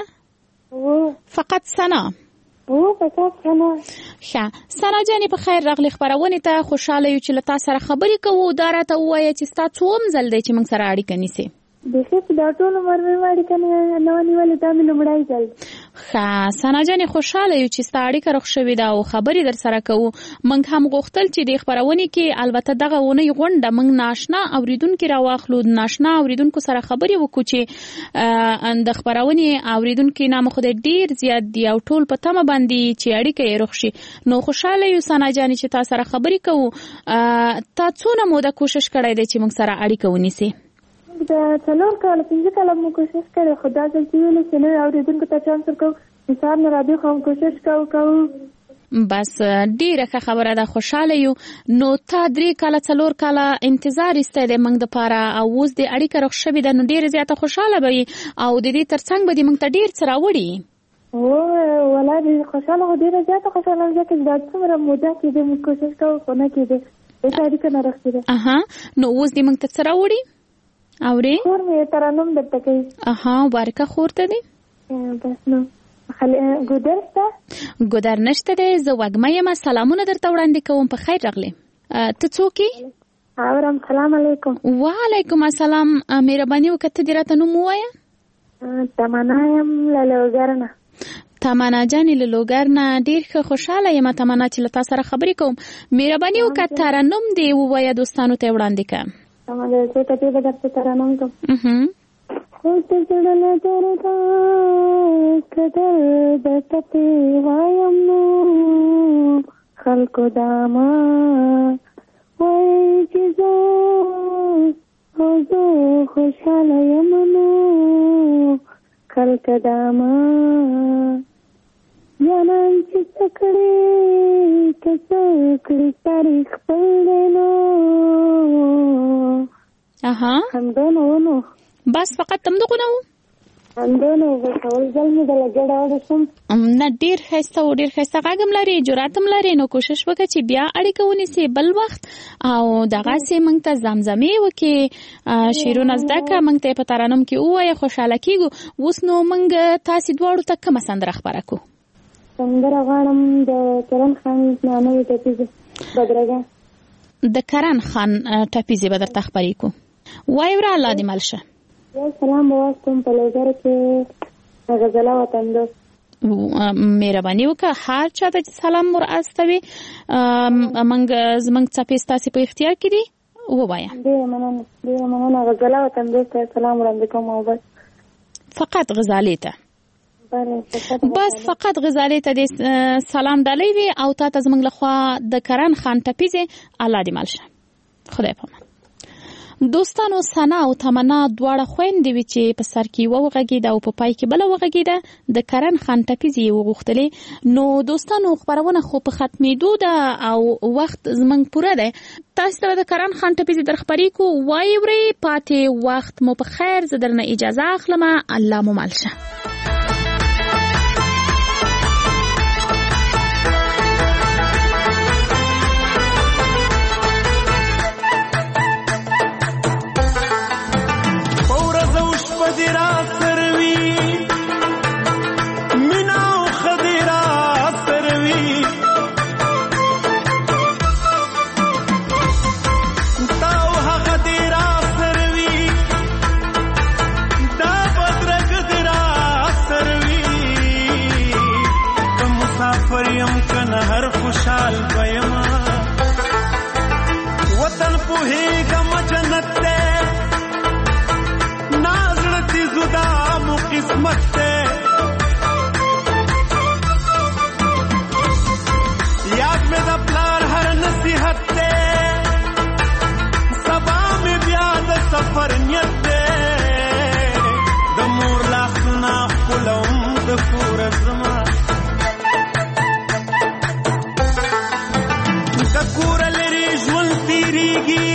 فقط ثنا؟ او فقط ثنا. ښه ثنا جانې په خیر راغلې خپرونې ته. خوشحاله یو چې له تا سره خبرې کوو. دا راته ووایه چې ستا څوم ځل دی چې موږ سره اړیکه نیسې؟ بیخي دا ټول عمر مې اړیکه نه وه نیولې، دا مې لومړی ځل. ښه ثنا جانې خوشحاله یو چې ستا اړیکه رخ شوې ده او خبرې در سره کوو. موږ هم غوښتل چې د خپرونې کې البته دغه اونۍ غونډه موږ ناشنا اوریدونکي راواخلو، ناشنا اوریدونکو سره خبرې وکړو چې د خپرونې اوریدونکي نام خو ډیر زیات دي او ټول په تمه باندې چې اړیکه یې رخ شي. نو خوشحاله یو ثنا جانې چې تا سره خبرې کوو. تا څونه موده کوشش کړی دی چې موږ سره اړیکه ونیسې؟ دا څلور کاله پنځه کاله مو کوشش کړی، خو دا ځل چې ویلې چې نوي اورېدونکو ته چانس ورکوو، مثال نه راډیو خو هم کوشش کوو کوو بس ډیره ښه خبره ده. خوشحاله یو. نو تا درې کاله څلور کاله انتظار ایستی دی موږ دپاره او اوس د اړیکه رخ شوې ده، نو ډیره زیاته خوشحاله به وي او د دې تر څنګ به دې موږ ته ډیر څه راوړي. او والله خوشحاله خو ډیره زیاته خوشحاله یم ځکه دا څومره موده کېدی موږ کوشش کوو خو نه کېدی، هېڅ اړیکه نه رسېده. اها نو اوس دې موږ ته څه راوړي؟ اورې خور مې ترنم درته کوي. اها بارکه خور ته دی؟ بس نو ګودر شته؟ ګودر نشته دی. زه وږمه یم. سلامونه درته وړاندې کوم. په خیر راغلې. ته څوک یې؟ اورم. سلام علیکم. وعلیکم السلام. مهرباني وکړه ته دې راته نوم ووایه. تمنا یم له لوګر نه. تمنا جانې له لوګر نه. ډېر ښه خوشحاله یم تمنا چې له تا سره خبرې کوم. مهرباني وکړه ترنم دې ووایه دوستانو ته وړاندې کړه. تمنا زه ته دې درته ترنم کوم. خو ته زړه درته قدر درته پې وایم نو خلکو دا ما وایي چې زه او زه خوشحاله یم نو خلک دا ما جانان چې څه کړې که څه کړې تاریخ خپل دی نو. اها همدونه ونو بس فقط تم دغه نو همدونه غوښتل ځل مې د لګړه اورسم نه. ډیر ښایسته او ډیر ښایسته غږم لري، جرأت هم لري. نو کوشش وکړه چې بیا اړیکه ونیسې بل وخت او دغسې موږ ته زمزمې وکړې، شعرونه زده کړه، موږ ته یې په ترنم کې ووایه، خوشحاله کېږو. اوس نو موږ تاسې دواړو ته کومه سندره خپره کړو؟ سندره غواړم د کرن خان نوې ټپیزې بدرګه د کرن خان ټپیزې به درته خپرې کو. وایي وره الله دې مل شه. یو سلام به واستوم په لوګر کې غزله وطن دوست. مهرباني وکړه هر چاته چې سلام ور استوي موږ زموږ څپې ستاسې په اختیار کې دي ووایه. ډېره مننه ډېره مننه. غزله وطن دوست ته سلام وړاندې کوم او بس فقط غزالې ته بس فقط غزالې ته دې سلام ډالۍ وي او تا ته زموږ لخوا د کرن خان ټپیزې الله دې مل شه. خدای پامان. دوستانو ثنا او تمنا دواړه خويندې وي چې په سر کې یوه وغږېده او په پای کې بله وغږېده د کرن خان ټپیزې یې وغوښتلې. نو دوستانو خپرونه خو په ختمېدو ده او وخت زموږ پوره دی. تاسو ته د کرن خان ټپیزې در خپرې کو. وایي ورې پاتې وخت مو په خیر. زه درنه اجازه اخلم. الله مو مل شه. خوشحال بيما وطن پوهیگا مجنت تے نازلتی زدا مو قسمت تے یاد میں دا پلار ہر نصیحت تے سبا میں بیاد سفر نیت تے دمور لاسنا پلوم دفور زمان کور لري ژوند تیریږي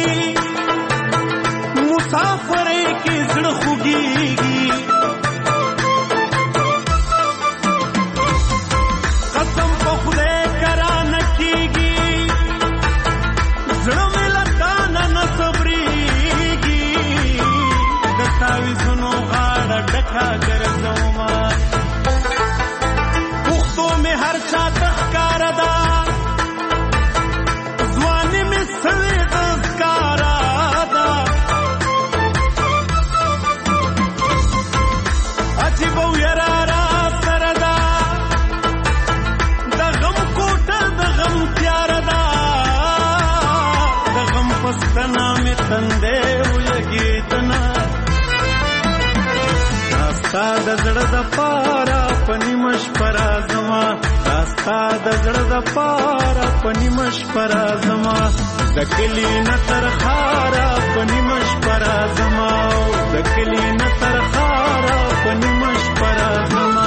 مسافر کې زړه خوږیږي قسم په خدای کرانه کیږي زړه مې لکانه نه صبرېږي د تعویذونو غاړه ډکه ګرځومه پښتو مې هر چا ته ښکاره ده داستا د زړه د پاره پنی مشپرا زما داستا د زړه د پاره پنی مشپرا زما د کلی نه تر خارا پنی مشپرا زما د کلی نه تر خارا پنی مشپرا زما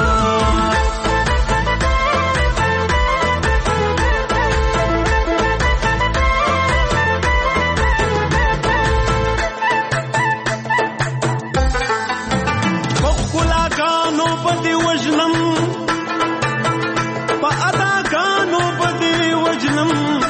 وجنم